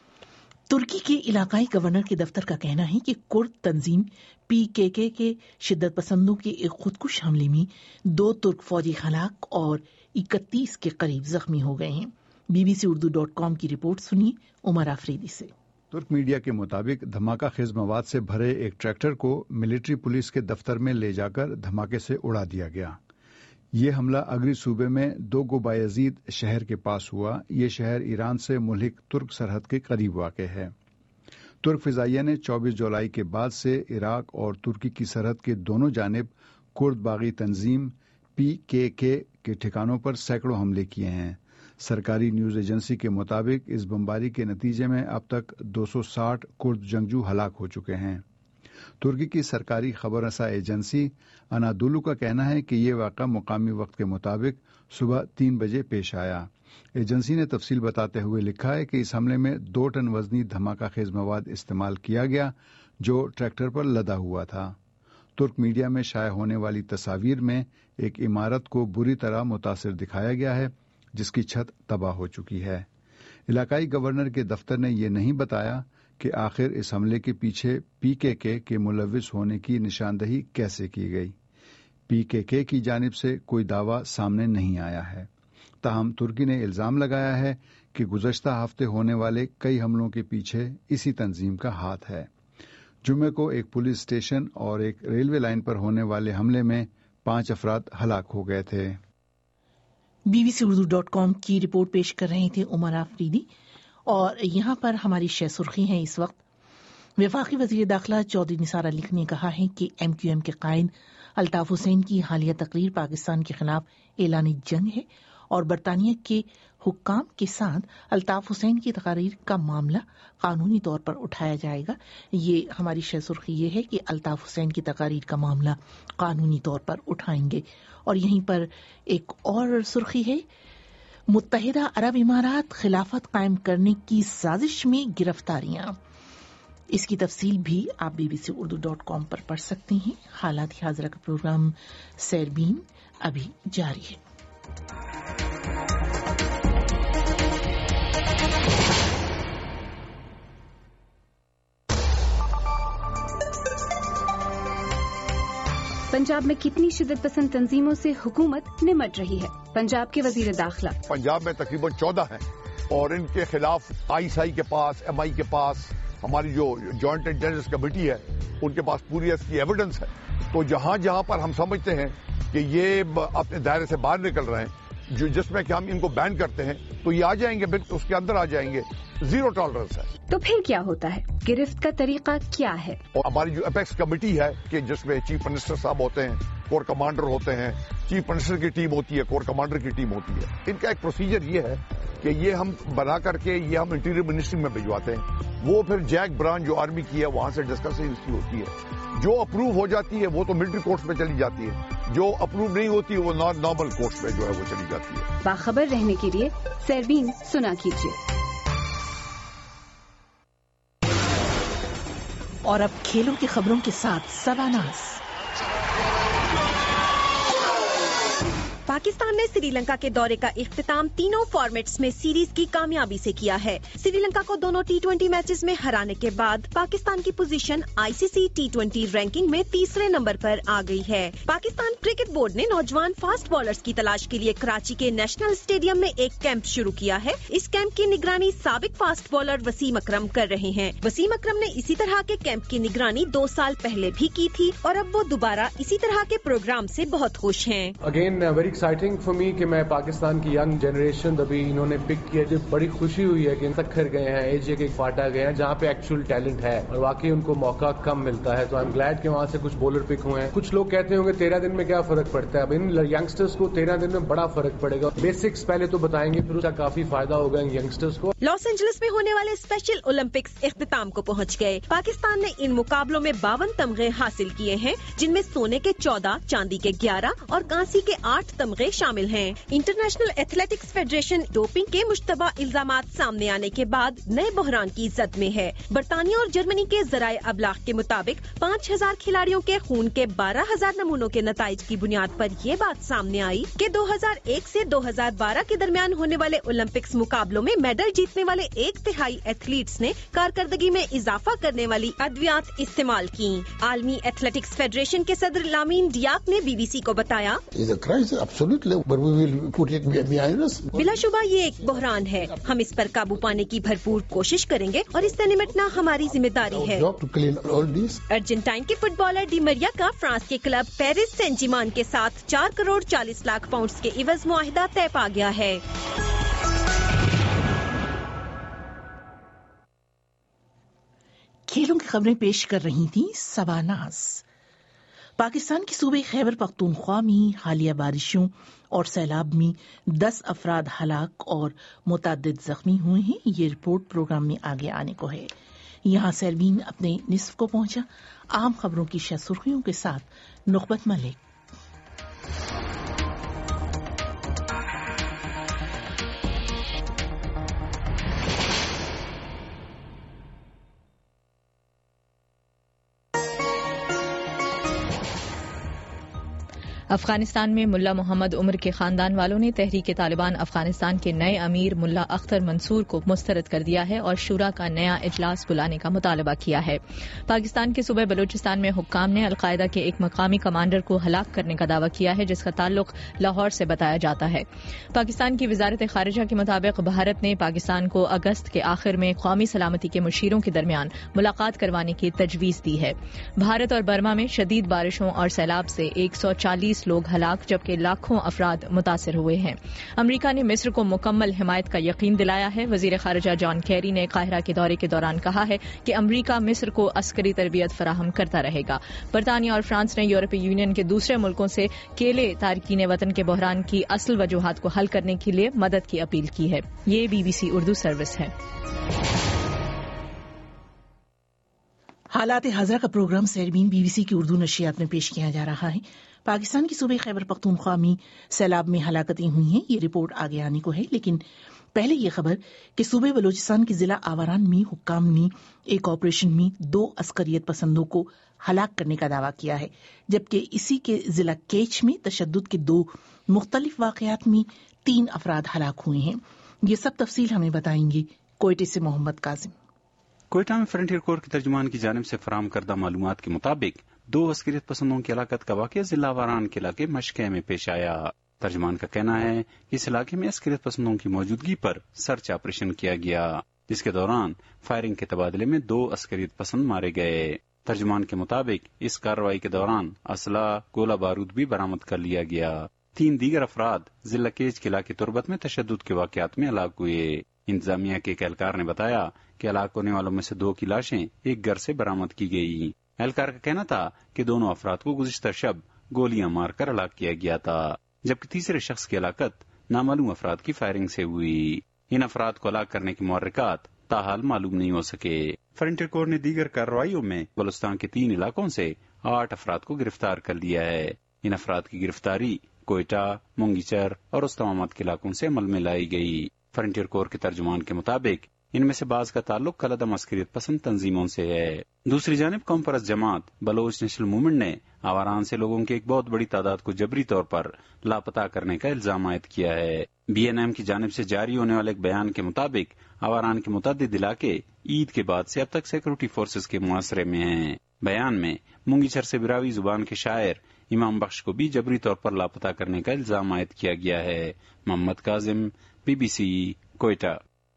ترکی کے علاقائی گورنر کے دفتر کا کہنا ہے کہ کرد تنظیم پی کے کے کے شدت پسندوں کے ایک خودکش حملے میں دو ترک فوجی ہلاک اور اکتیس کے قریب زخمی ہو گئے ہیں۔ B B C Urdu dot com کی رپورٹ سنیے عمر آفریدی سے۔ ترک میڈیا کے مطابق دھماکہ خیز مواد سے بھرے ایک ٹریکٹر کو ملٹری پولیس کے دفتر میں لے جا کر دھماکے سے اڑا دیا گیا۔ یہ حملہ اگری صوبے میں دوگو بایزید شہر کے پاس ہوا۔ یہ شہر ایران سے ملحق ترک سرحد کے قریب واقع ہے۔ ترک فضائیہ نے چوبیس جولائی کے بعد سے عراق اور ترکی کی سرحد کے دونوں جانب کرد باغی تنظیم پی کے کے کے ٹھکانوں پر سینکڑوں حملے کیے ہیں۔ سرکاری نیوز ایجنسی کے مطابق اس بمباری کے نتیجے میں اب تک دو سو ساٹھ کرد جنگجو ہلاک ہو چکے ہیں۔ ترکی کی سرکاری خبر رساں ایجنسی انادولو کا کہنا ہے کہ یہ واقعہ مقامی وقت کے مطابق صبح تین بجے پیش آیا۔ ایجنسی نے تفصیل بتاتے ہوئے لکھا ہے کہ اس حملے میں دو ٹن وزنی دھماکہ خیز مواد استعمال کیا گیا جو ٹریکٹر پر لدا ہوا تھا۔ ترک میڈیا میں شائع ہونے والی تصاویر میں ایک عمارت کو بری طرح متاثر دکھایا گیا ہے جس کی چھت تباہ ہو چکی ہے۔ علاقائی گورنر کے دفتر نے یہ نہیں بتایا کہ آخر اس حملے کے پیچھے پی کے کے کے ملوث ہونے کی نشاندہی کیسے کی گئی۔ پی کے کے کی جانب سے کوئی دعویٰ سامنے نہیں آیا ہے۔ تاہم ترکی نے الزام لگایا ہے کہ گزشتہ ہفتے ہونے والے کئی حملوں کے پیچھے اسی تنظیم کا ہاتھ ہے۔ جمعے کو ایک پولیس اسٹیشن اور ایک ریلوے لائن پر ہونے والے حملے میں پانچ افراد ہلاک ہو گئے تھے۔ B B C Urdu dot com کی رپورٹ پیش کر رہے تھے عمر آفریدی، اور یہاں پر ہماری شہ سرخی ہیں اس وقت۔ वफाकी वजीर दाखिला चौधरी निसार अली ने कहा है कि एम क्यू एम के कायद अल्ताफ हुसैन की हालिया तकरीर पाकिस्तान के खिलाफ एलानी जंग है और बरतानिया के हुक्काम के साथ अल्ताफ हुसैन की तकरीर का मामला कानूनी तौर पर उठाया जाएगा। ये हमारी शह सुर्खी ये है कि अल्ताफ हुसैन की तकरीर का मामला कानूनी तौर पर उठाएंगे। और यहीं पर एक और सुर्खी है, मुत्तहिदा अरब इमारात खिलाफत कायम करने की साजिश में गिरफ्तारियां। इसकी तफसील भी आप बीबीसी उर्दू डॉट कॉम पर पढ़ सकते हैं। हालात हाज़िरा का प्रोग्राम सैरबीन अभी जारी है। पंजाब में कितनी शिद्दत पसंद तंजीमों से हुकूमत निमट रही है। पंजाब के वजीर दाखिला पंजाब में तकरीबन चौदह हैं और इनके खिलाफ आई एस आई के पास, एम आई के पास, हमारी जो जॉइंट इंटेलिजेंस कमेटी है उनके पास पूरी इसकी एविडेंस है। तो जहां जहां पर हम समझते हैं कि ये अपने दायरे से बाहर निकल रहे हैं, जो जिसमें कि हम इनको बैन करते हैं, तो ये आ जाएंगे, बिल्कुल उसके अंदर आ जाएंगे। जीरो टॉलरेंस है। तो फिर क्या होता है? गिरफ्त का तरीका क्या है? और हमारी जो अपेक्स कमेटी है कि जिसमें चीफ मिनिस्टर साहब होते हैं, कोर कमांडर होते हैं, चीफ मिनिस्टर की टीम होती है, कोर कमांडर की टीम होती है। इनका एक प्रोसीजर ये है कि ये हम बना करके ये हम इंटीरियर मिनिस्ट्री में भिजवाते हैं। वो फिर जैक ब्रांच जो आर्मी की है वहां से डिस्कशन इसकी होती है। जो अप्रूव हो जाती है वो तो मिलिट्री कोर्ट्स में चली जाती है, जो अप्रूव नहीं होती वो नॉर्मल कोर्ट्स में जो है वो चली जाती है। बाखबर रहने के लिए सैरबीन सुना कीजिए। और अब खेलों की खबरों के साथ सबानास। पाकिस्तान ने श्रीलंका के दौरे का इख्तिताम तीनों फॉर्मेट्स में सीरीज की कामयाबी से किया है। श्रीलंका को दोनों टी ट्वेंटी मैचेस में हराने के बाद पाकिस्तान की position I C C T twenty ranking में तीसरे नंबर पर आ गई है। पाकिस्तान क्रिकेट बोर्ड ने नौजवान फास्ट बॉलर्स की तलाश के लिए कराची के नेशनल स्टेडियम में एक कैंप शुरू किया है। इस कैंप की निगरानी साबिक फास्ट बॉलर वसीम अकरम कर रहे हैं। वसीम अकरम ने इसी तरह के कैंप की निगरानी दो साल पहले भी की थी और अब वो दोबारा इसी तरह के प्रोग्राम से बहुत खुश हैं। Again very exciting for me कि मैं पाकिस्तान की यंग जनरेशन अभी इन्होंने पिक किया, जो बड़ी खुशी हुई है कि सखर गए हैं, एजे के फाटा गए हैं जहाँ पे एक्चुअल टैलेंट है और वाकई उनको मौका कम मिलता है। तो आई एम ग्लैड कि वहाँ से कुछ बॉलर पिक हुए हैं। कुछ लोग कहते होंगे तेरह दिन में क्या फर्क पड़ता है, अब इन यंगस्टर्स को तेरह दिन में बड़ा फर्क पड़ेगा। बेसिक्स पहले तो बताएंगे, फिर उसका काफी फायदा होगा इन यंगस्टर्स को। लॉस एंजलिस में होने वाले स्पेशल ओलंपिक्स इख्तिताम को पहुँच गए। पाकिस्तान ने इन मुकाबलों में बावन तमगे हासिल किए हैं, जिनमें सोने के चौदह, चांदी के ग्यारह और कांसी के आठ तमगे शामिल हैं। इंटरनेशनल एथलेटिक्स फेडरेशन डोपिंग के मुश्तबा इल्जामात सामने आने के बाद नए बहरान की जद में है। बरतानिया और जर्मनी के जराए अबलाग के मुताबिक पाँच हजार खिलाड़ियों के खून के बारह हजार नमूनों के नताइज की बुनियाद पर ये बात सामने आई कि दो हजार एक से दो हजार बारह के दरमियान होने वाले ओलंपिक्स मुकाबलों में मेडल जीतने वाले एक तिहाई एथलीट्स ने कारकर्दगी में इजाफा करने वाली अद्वियात इस्तेमाल की। आलमी एथलेटिक्स फेडरेशन के सदर लामीन डियाक ने बीबीसी को बताया, बिलाशुबा ये एक बहरान है। हम इस पर काबू पाने की भरपूर कोशिश करेंगे और इससे निपटना हमारी जिम्मेदारी है। अर्जेंटाइन के फुटबॉलर डी मरिया का फ्रांस के क्लब पेरिस सेंट जिर्मेन के साथ चार करोड़ चालीस लाख पाउंड के इवज मुआहिदा तय पा गया है। खेलों की खबरें पेश कर रही थी सबानास। पाकिस्तान के सूबे खैबर पख्तूनख्वा में हालिया बारिशों और सैलाब में दस अफराद हलाक और मुतअद्दिद जख्मी हुए हैं। ये रिपोर्ट प्रोग्राम में आगे आने को है। यहाँ सैरबीन अपने निस्फ को पहुंचा। आम खबरों की शह सुर्खियों के साथ नुखबत मलिक। अफगानिस्तान में मुल्ला मोहम्मद उमर के खानदान वालों ने तहरीक तालिबान अफगानिस्तान के नए अमीर मुल्ला अख्तर मंसूर को मुस्तरद कर दिया है और शूरा का नया इजलास बुलाने का मुतालबा किया है। पाकिस्तान के सूबे बलूचिस्तान में हुक्काम ने अलकायदा के एक मकामी कमांडर को हलाक करने का दावा किया है, जिसका ताल्लुक लाहौर से बताया जाता है। पाकिस्तान की वजारत खारिजा के मुताबिक भारत ने पाकिस्तान को अगस्त के आखिर में कौमी सलामती के मुशीरों के दरमियान मुलाकात करवाने की तजवीज दी है। भारत और बर्मा में शदीद बारिशों और सैलाब से एक सौ चालीस بیس لوگ ہلاک جبکہ لاکھوں افراد متاثر ہوئے ہیں۔ امریکہ نے مصر کو مکمل حمایت کا یقین دلایا ہے۔ وزیر خارجہ جان کیری نے قاہرہ کے دورے کے دوران کہا ہے کہ امریکہ مصر کو عسکری تربیت فراہم کرتا رہے گا۔ برطانیہ اور فرانس نے یورپی یونین کے دوسرے ملکوں سے کیلے تارکین وطن کے بحران کی اصل وجوہات کو حل کرنے کے لیے مدد کی اپیل کی ہے۔ یہ B B C Urdu service ہے۔ حالات حاضرہ کا program Sairbeen B B C کی اردو نشریات میں پیش کیا جا رہا ہے۔ پاکستان کی صوبے خیبر پختونخوا میں سیلاب میں ہلاکتیں ہوئی ہیں، یہ رپورٹ آگے آنے کو ہے، لیکن پہلے یہ خبر کہ صوبے بلوچستان کے ضلع آوران میں حکام نے ایک آپریشن میں دو عسکریت پسندوں کو ہلاک کرنے کا دعویٰ کیا ہے، جبکہ اسی کے ضلع کیچ میں تشدد کے دو مختلف واقعات میں تین افراد ہلاک ہوئے ہیں۔ یہ سب تفصیل ہمیں بتائیں گے کوئٹے سے محمد کاظم۔ کوئٹہ میں فرنٹیئر کور کے ترجمان کی جانب سے فراہم کردہ معلومات کے مطابق دو عسکریت پسندوں کی ہلاکت کا واقعہ ضلع آوران کے علاقے مشکے میں پیش آیا۔ ترجمان کا کہنا ہے کہ اس علاقے میں عسکریت پسندوں کی موجودگی پر سرچ آپریشن کیا گیا، جس کے دوران فائرنگ کے تبادلے میں دو عسکریت پسند مارے گئے۔ ترجمان کے مطابق اس کارروائی کے دوران اسلحہ گولہ بارود بھی برآمد کر لیا گیا۔ تین دیگر افراد ضلع کیچ کے علاقے تربت میں تشدد کے واقعات میں ہلاک ہوئے۔ انتظامیہ کے ایک اہلکار نے بتایا کہ ہلاک ہونے والوں میں سے دو کی لاشیں ایک گھر سے برآمد کی گئی۔ اہلکار کا کہنا تھا کہ دونوں افراد کو گزشتہ شب گولیاں مار کر ہلاک کیا گیا تھا، جبکہ تیسرے شخص کی ہلاکت نامعلوم افراد کی فائرنگ سے ہوئی۔ ان افراد کو ہلاک کرنے کے محرکات تاحال معلوم نہیں ہو سکے۔ فرنٹیئر کور نے دیگر کارروائیوں میں بلوچستان کے تین علاقوں سے آٹھ افراد کو گرفتار کر لیا ہے۔ ان افراد کی گرفتاری کوئٹہ، مونگیچر اور استوامت کے علاقوں سے عمل میں لائی گئی۔ فرنٹیئر کور کے ترجمان کے مطابق ان میں سے بعض کا تعلق کالعدم عسکریت پسند تنظیموں سے ہے۔ دوسری جانب قوم پرست جماعت بلوچ نیشنل موومنٹ نے آوران سے لوگوں کی ایک بہت بڑی تعداد کو جبری طور پر لاپتہ کرنے کا الزام عائد کیا ہے۔ بی این ایم کی جانب سے جاری ہونے والے ایک بیان کے مطابق آوران کے متعدد علاقے عید کے بعد سے اب تک سیکورٹی فورسز کے محاصرے میں ہیں۔ بیان میں مونگیچر سے براوی زبان کے شاعر امام بخش کو بھی جبری طور پر لاپتہ کرنے کا الزام عائد کیا گیا ہے۔ Muhammad Kazim, B B C, Quetta.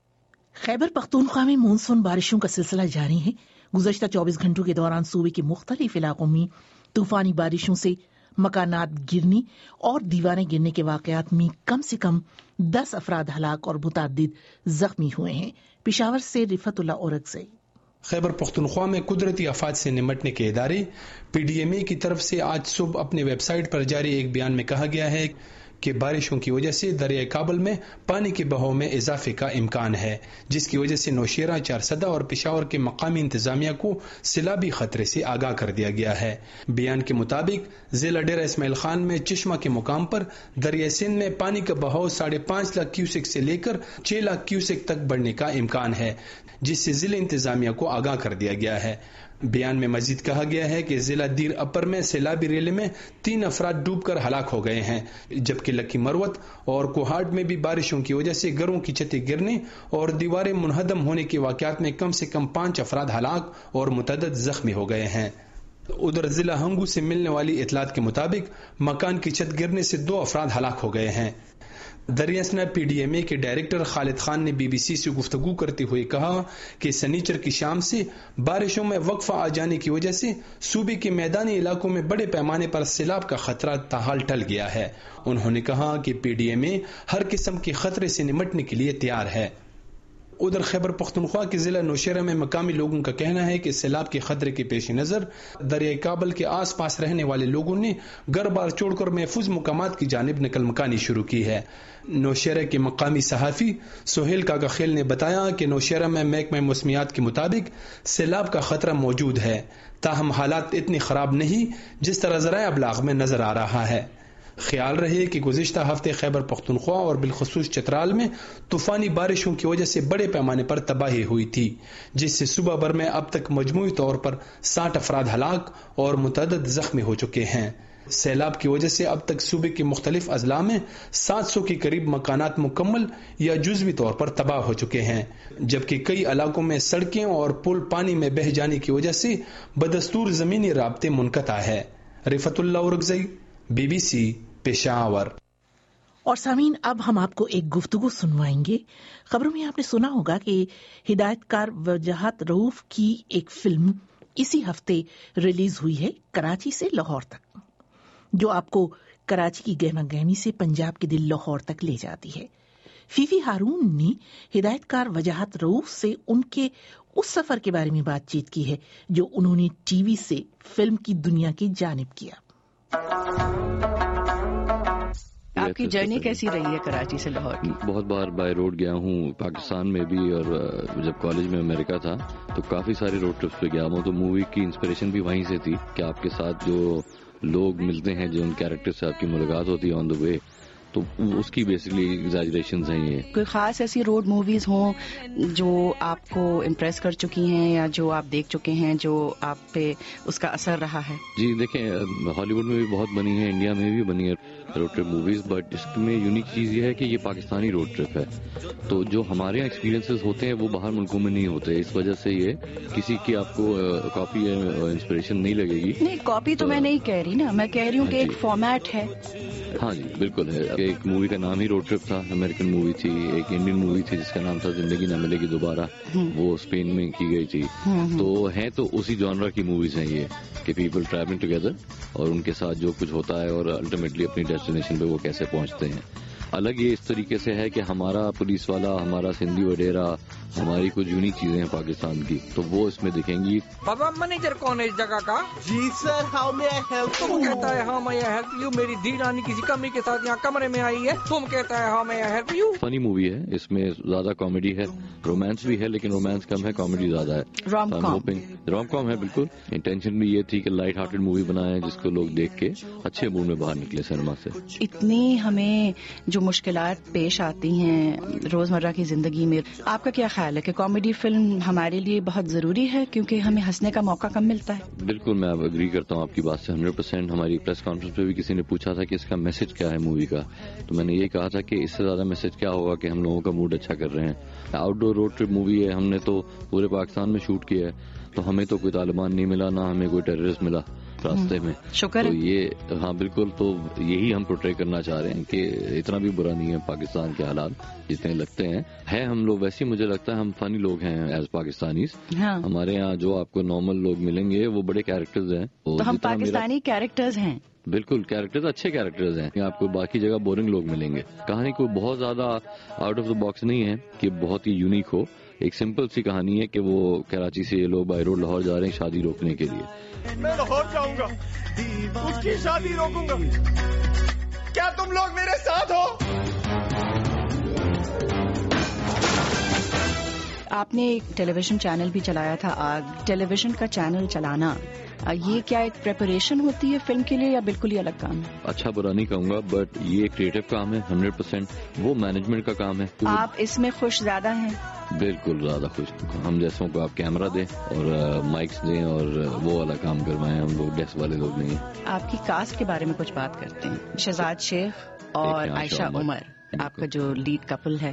Khyber Pakhtunkhwa میں مونسون بارشوں کا سلسلہ جاری ہے۔ گزشتہ چوبیس گھنٹوں کے دوران صوبے کے مختلف علاقوں میں طوفانی بارشوں سے مکانات گرنے اور دیواریں گرنے کے واقعات میں کم سے کم دس افراد ہلاک اور متعدد زخمی ہوئے ہیں۔ پشاور سے رفت اللہ اورکزئی۔ خیبر پختونخوا میں قدرتی آفات سے نمٹنے کے ادارے پی ڈی ایم اے کی طرف سے آج صبح اپنے ویب سائٹ پر جاری ایک بیان میں کہا گیا ہے کہ بارشوں کی وجہ سے دریائے کابل میں پانی کے بہاؤ میں اضافے کا امکان ہے، جس کی وجہ سے نوشیرہ، چارسدہ اور پشاور کے مقامی انتظامیہ کو سیلابی خطرے سے آگاہ کر دیا گیا ہے۔ بیان کے مطابق ضلع ڈیرہ اسماعیل خان میں چشمہ کے مقام پر دریائے سندھ میں پانی کا بہاؤ ساڑھے پانچ لاکھ کیوسک سے لے کر چھ لاکھ کیوسک تک بڑھنے کا امکان ہے، جس سے ضلع انتظامیہ کو آگاہ کر دیا گیا ہے۔ بیان میں مزید کہا گیا ہے کہ ضلع دیر اپر میں سیلابی ریلے میں تین افراد ڈوب کر ہلاک ہو گئے ہیں، جبکہ لکی مروت اور کوہاٹ میں بھی بارشوں کی وجہ سے گھروں کی چھتیں گرنے اور دیواریں منہدم ہونے کے واقعات میں کم سے کم پانچ افراد ہلاک اور متعدد زخمی ہو گئے ہیں۔ ادھر ضلع ہنگو سے ملنے والی اطلاعات کے مطابق مکان کی چھت گرنے سے دو افراد ہلاک ہو گئے ہیں۔ دریاسنا پی ڈی ایم اے کے ڈائریکٹر خالد خان نے بی بی سی سے گفتگو کرتے ہوئے کہا کہ سنیچر کی شام سے بارشوں میں وقفہ آ جانے کی وجہ سے صوبے کے میدانی علاقوں میں بڑے پیمانے پر سیلاب کا خطرہ تاحال ٹل گیا ہے۔ انہوں نے کہا کہ پی ڈی ایم اے ہر قسم کے خطرے سے نمٹنے کے لیے تیار ہے۔ ادھر خیبر پختونخوا کے ضلع نوشیرہ میں مقامی لوگوں کا کہنا ہے کہ سیلاب کے خطرے کے پیش نظر دریائے کابل کے آس پاس رہنے والے لوگوں نے گھر بار چھوڑ کر محفوظ مقامات کی جانب نقل مکانی شروع کی ہے۔ نوشیرہ کے مقامی صحافی سہیل کاکا خیل نے بتایا کہ نوشیرہ میں محکمہ موسمیات کے مطابق سیلاب کا خطرہ موجود ہے، تاہم حالات اتنی خراب نہیں جس طرح ذرائع ابلاغ میں نظر آ رہا ہے۔ خیال رہے کہ گزشتہ ہفتے خیبر پختونخوا اور بالخصوص چترال میں طوفانی بارشوں کی وجہ سے بڑے پیمانے پر تباہی ہوئی تھی، جس سے صوبہ بھر میں اب تک مجموعی طور پر ساٹھ افراد ہلاک اور متعدد زخمی ہو چکے ہیں۔ سیلاب کی وجہ سے اب تک صوبے کے مختلف اضلاع میں سات سو کے قریب مکانات مکمل یا جزوی طور پر تباہ ہو چکے ہیں، جبکہ کئی علاقوں میں سڑکیں اور پل پانی میں بہہ جانے کی وجہ سے بدستور زمینی رابطے منقطع ہے۔ Rifat Ullah Orakzai, B B C, Peshawar. اور سامعین، اب ہم آپ کو ایک گفتگو سنوائیں گے۔ خبروں میں آپ نے سنا ہوگا کہ ہدایت کار وجاہت رؤوف کی ایک فلم اسی ہفتے ریلیز ہوئی ہے کراچی سے لاہور تک، جو آپ کو कराची की गहमा गहमी से पंजाब के दिल लाहौर तक ले जाती है। फीफी हारून ने हिदायतकार वजाहत रऊफ से उनके उस सफर के बारे में बातचीत की है जो उन्होंने टीवी से फिल्म की दुनिया की जानिब किया। आपकी जर्नी कैसी रही है कराची से लाहौर की? बहुत बार बाय रोड गया हूँ, पाकिस्तान में भी, और जब कॉलेज में अमेरिका था तो काफी सारे रोड ट्रिप्स पे गया हूँ। तो मूवी की इंस्पिरेशन भी वहीं से थी कि आपके साथ जो लोग मिलते हैं, जो उन कैरेक्टर से आपकी मुलाकात होती है ऑन द वे, तो उसकी बेसिकली एग्जैजरेशंस हैं ये। कोई खास ऐसी रोड मूवीज हों जो आपको इम्प्रेस कर चुकी हैं या जो आप देख चुके हैं जो आप पे उसका असर रहा है? जी देखें, हॉलीवुड में भी बहुत बनी है, इंडिया में भी बनी है रोड ट्रिप मूवीज, बट इसमें यूनिक चीज ये है कि ये पाकिस्तानी रोड ट्रिप है। तो जो हमारे यहाँ एक्सपीरियंसेस होते हैं वो बाहर मुल्कों में नहीं होते, इस वजह से ये किसी की आपको कॉपी या इंस्पिरेशन नहीं लगेगी। नहीं, कॉपी तो, तो मैं नहीं कह रही ना, मैं कह रही हूँ कि एक फॉर्मेट है। हाँ जी बिल्कुल है। एक मूवी का नाम ही रोड ट्रिप था, अमेरिकन मूवी थी। एक इंडियन मूवी थी जिसका नाम था जिंदगी न मिलेगी दोबारा, वो स्पेन में की गई थी। तो हैं तो उसी जॉनरा की मूवीज हैं ये, कि पीपल ट्रैवलिंग टुगेदर और उनके साथ जो कुछ होता है और अल्टीमेटली अपनी डेस्टिनेशन पे वो कैसे पहुंचते हैं। अलग ये इस तरीके से है कि हमारा पुलिस वाला, हमारा सिंधी वडेरा, हमारी कुछ यूनिक चीजें हैं पाकिस्तान की, तो वो इसमें दिखेंगी। बाबा मैनेजर कौन है इस जगह का? जी sir, how may I help? तुम कहता है how may I help you? मेरी धी रानी किसी कमी के साथ यहाँ कमरे में आई है, तुम कहता है how may I help you? Funny movie है, इसमें ज्यादा कॉमेडी है, रोमांस भी है, लेकिन रोमांस कम है, कॉमेडी ज्यादा है। रोम कॉम है बिल्कुल। इंटेंशन भी ये थी कि लाइट हार्टेड मूवी बनाए जिसको लोग देख के अच्छे मूड में बाहर निकले सिनेमा से। इतनी हमें जो मुश्किलात पेश आती हैं रोजमर्रा की जिंदगी में, आपका क्या ख्याल है कि कॉमेडी फिल्म हमारे लिए बहुत जरूरी है क्योंकि हमें हंसने का मौका कम मिलता है? बिल्कुल, मैं अग्री करता हूँ आपकी बात से हंड्रेड परसेंट। हमारी प्रेस कॉन्फ्रेंस पे भी किसी ने पूछा था कि इसका मैसेज क्या है मूवी का, तो मैंने ये कहा था कि इससे ज्यादा मैसेज क्या होगा कि हम लोगों का मूड अच्छा कर रहे हैं। आउटडोर रोड ट्रिप मूवी है, हमने तो पूरे पाकिस्तान में शूट किया है, तो हमें तो कोई तालिबान नहीं मिला, ना हमें कोई टेररिस्ट मिला रास्ते में। शुक्र तो ये हाँ बिल्कुल, तो यही हम पोर्ट्रे करना चाह रहे हैं कि इतना भी बुरा नहीं है पाकिस्तान के हालात जितने लगते हैं। है हम लोग वैसे मुझे लगता है हम फनी लोग हैं एज पाकिस्तानीज। हाँ। हमारे यहाँ जो आपको नॉर्मल लोग मिलेंगे वो बड़े कैरेक्टर्स हैं। तो हम पाकिस्तानी कैरेक्टर्स हैं। बिल्कुल, कैरेक्टर्स अच्छे कैरेक्टर्स हैं। आपको बाकी जगह बोरिंग लोग मिलेंगे। कहानी कोई बहुत ज्यादा आउट ऑफ द बॉक्स नहीं है कि बहुत ही यूनिक हो। एक सिंपल सी कहानी है कि वो कराची से ये लोग बाय रोड लाहौर जा रहे हैं शादी रोकने के लिए। मैं लाहौर जाऊंगा, उसकी शादी रोकूंगा, क्या तुम लोग मेरे साथ हो? आपने एक टेलीविजन चैनल भी चलाया था आग। टेलीविजन का चैनल चलाना ये क्या एक प्रेपरेशन होती है फिल्म के लिए या बिल्कुल ही अलग काम है? अच्छा बुरा नहीं कहूंगा, बट ये क्रिएटिव काम है हंड्रेड परसेंट, वो मैनेजमेंट का काम है। आप इसमें खुश ज्यादा हैं? बिल्कुल ज्यादा खुश। हम जैसों को आप कैमरा दें और माइक्स दें और वो वाला काम करवाएं, हम लोग डेस्क वाले लोग नहीं हैं। आपकी कास्ट के बारे में कुछ बात करते हैं। शहजाद शेख और आयशा उमर आपका जो लीड कपल है।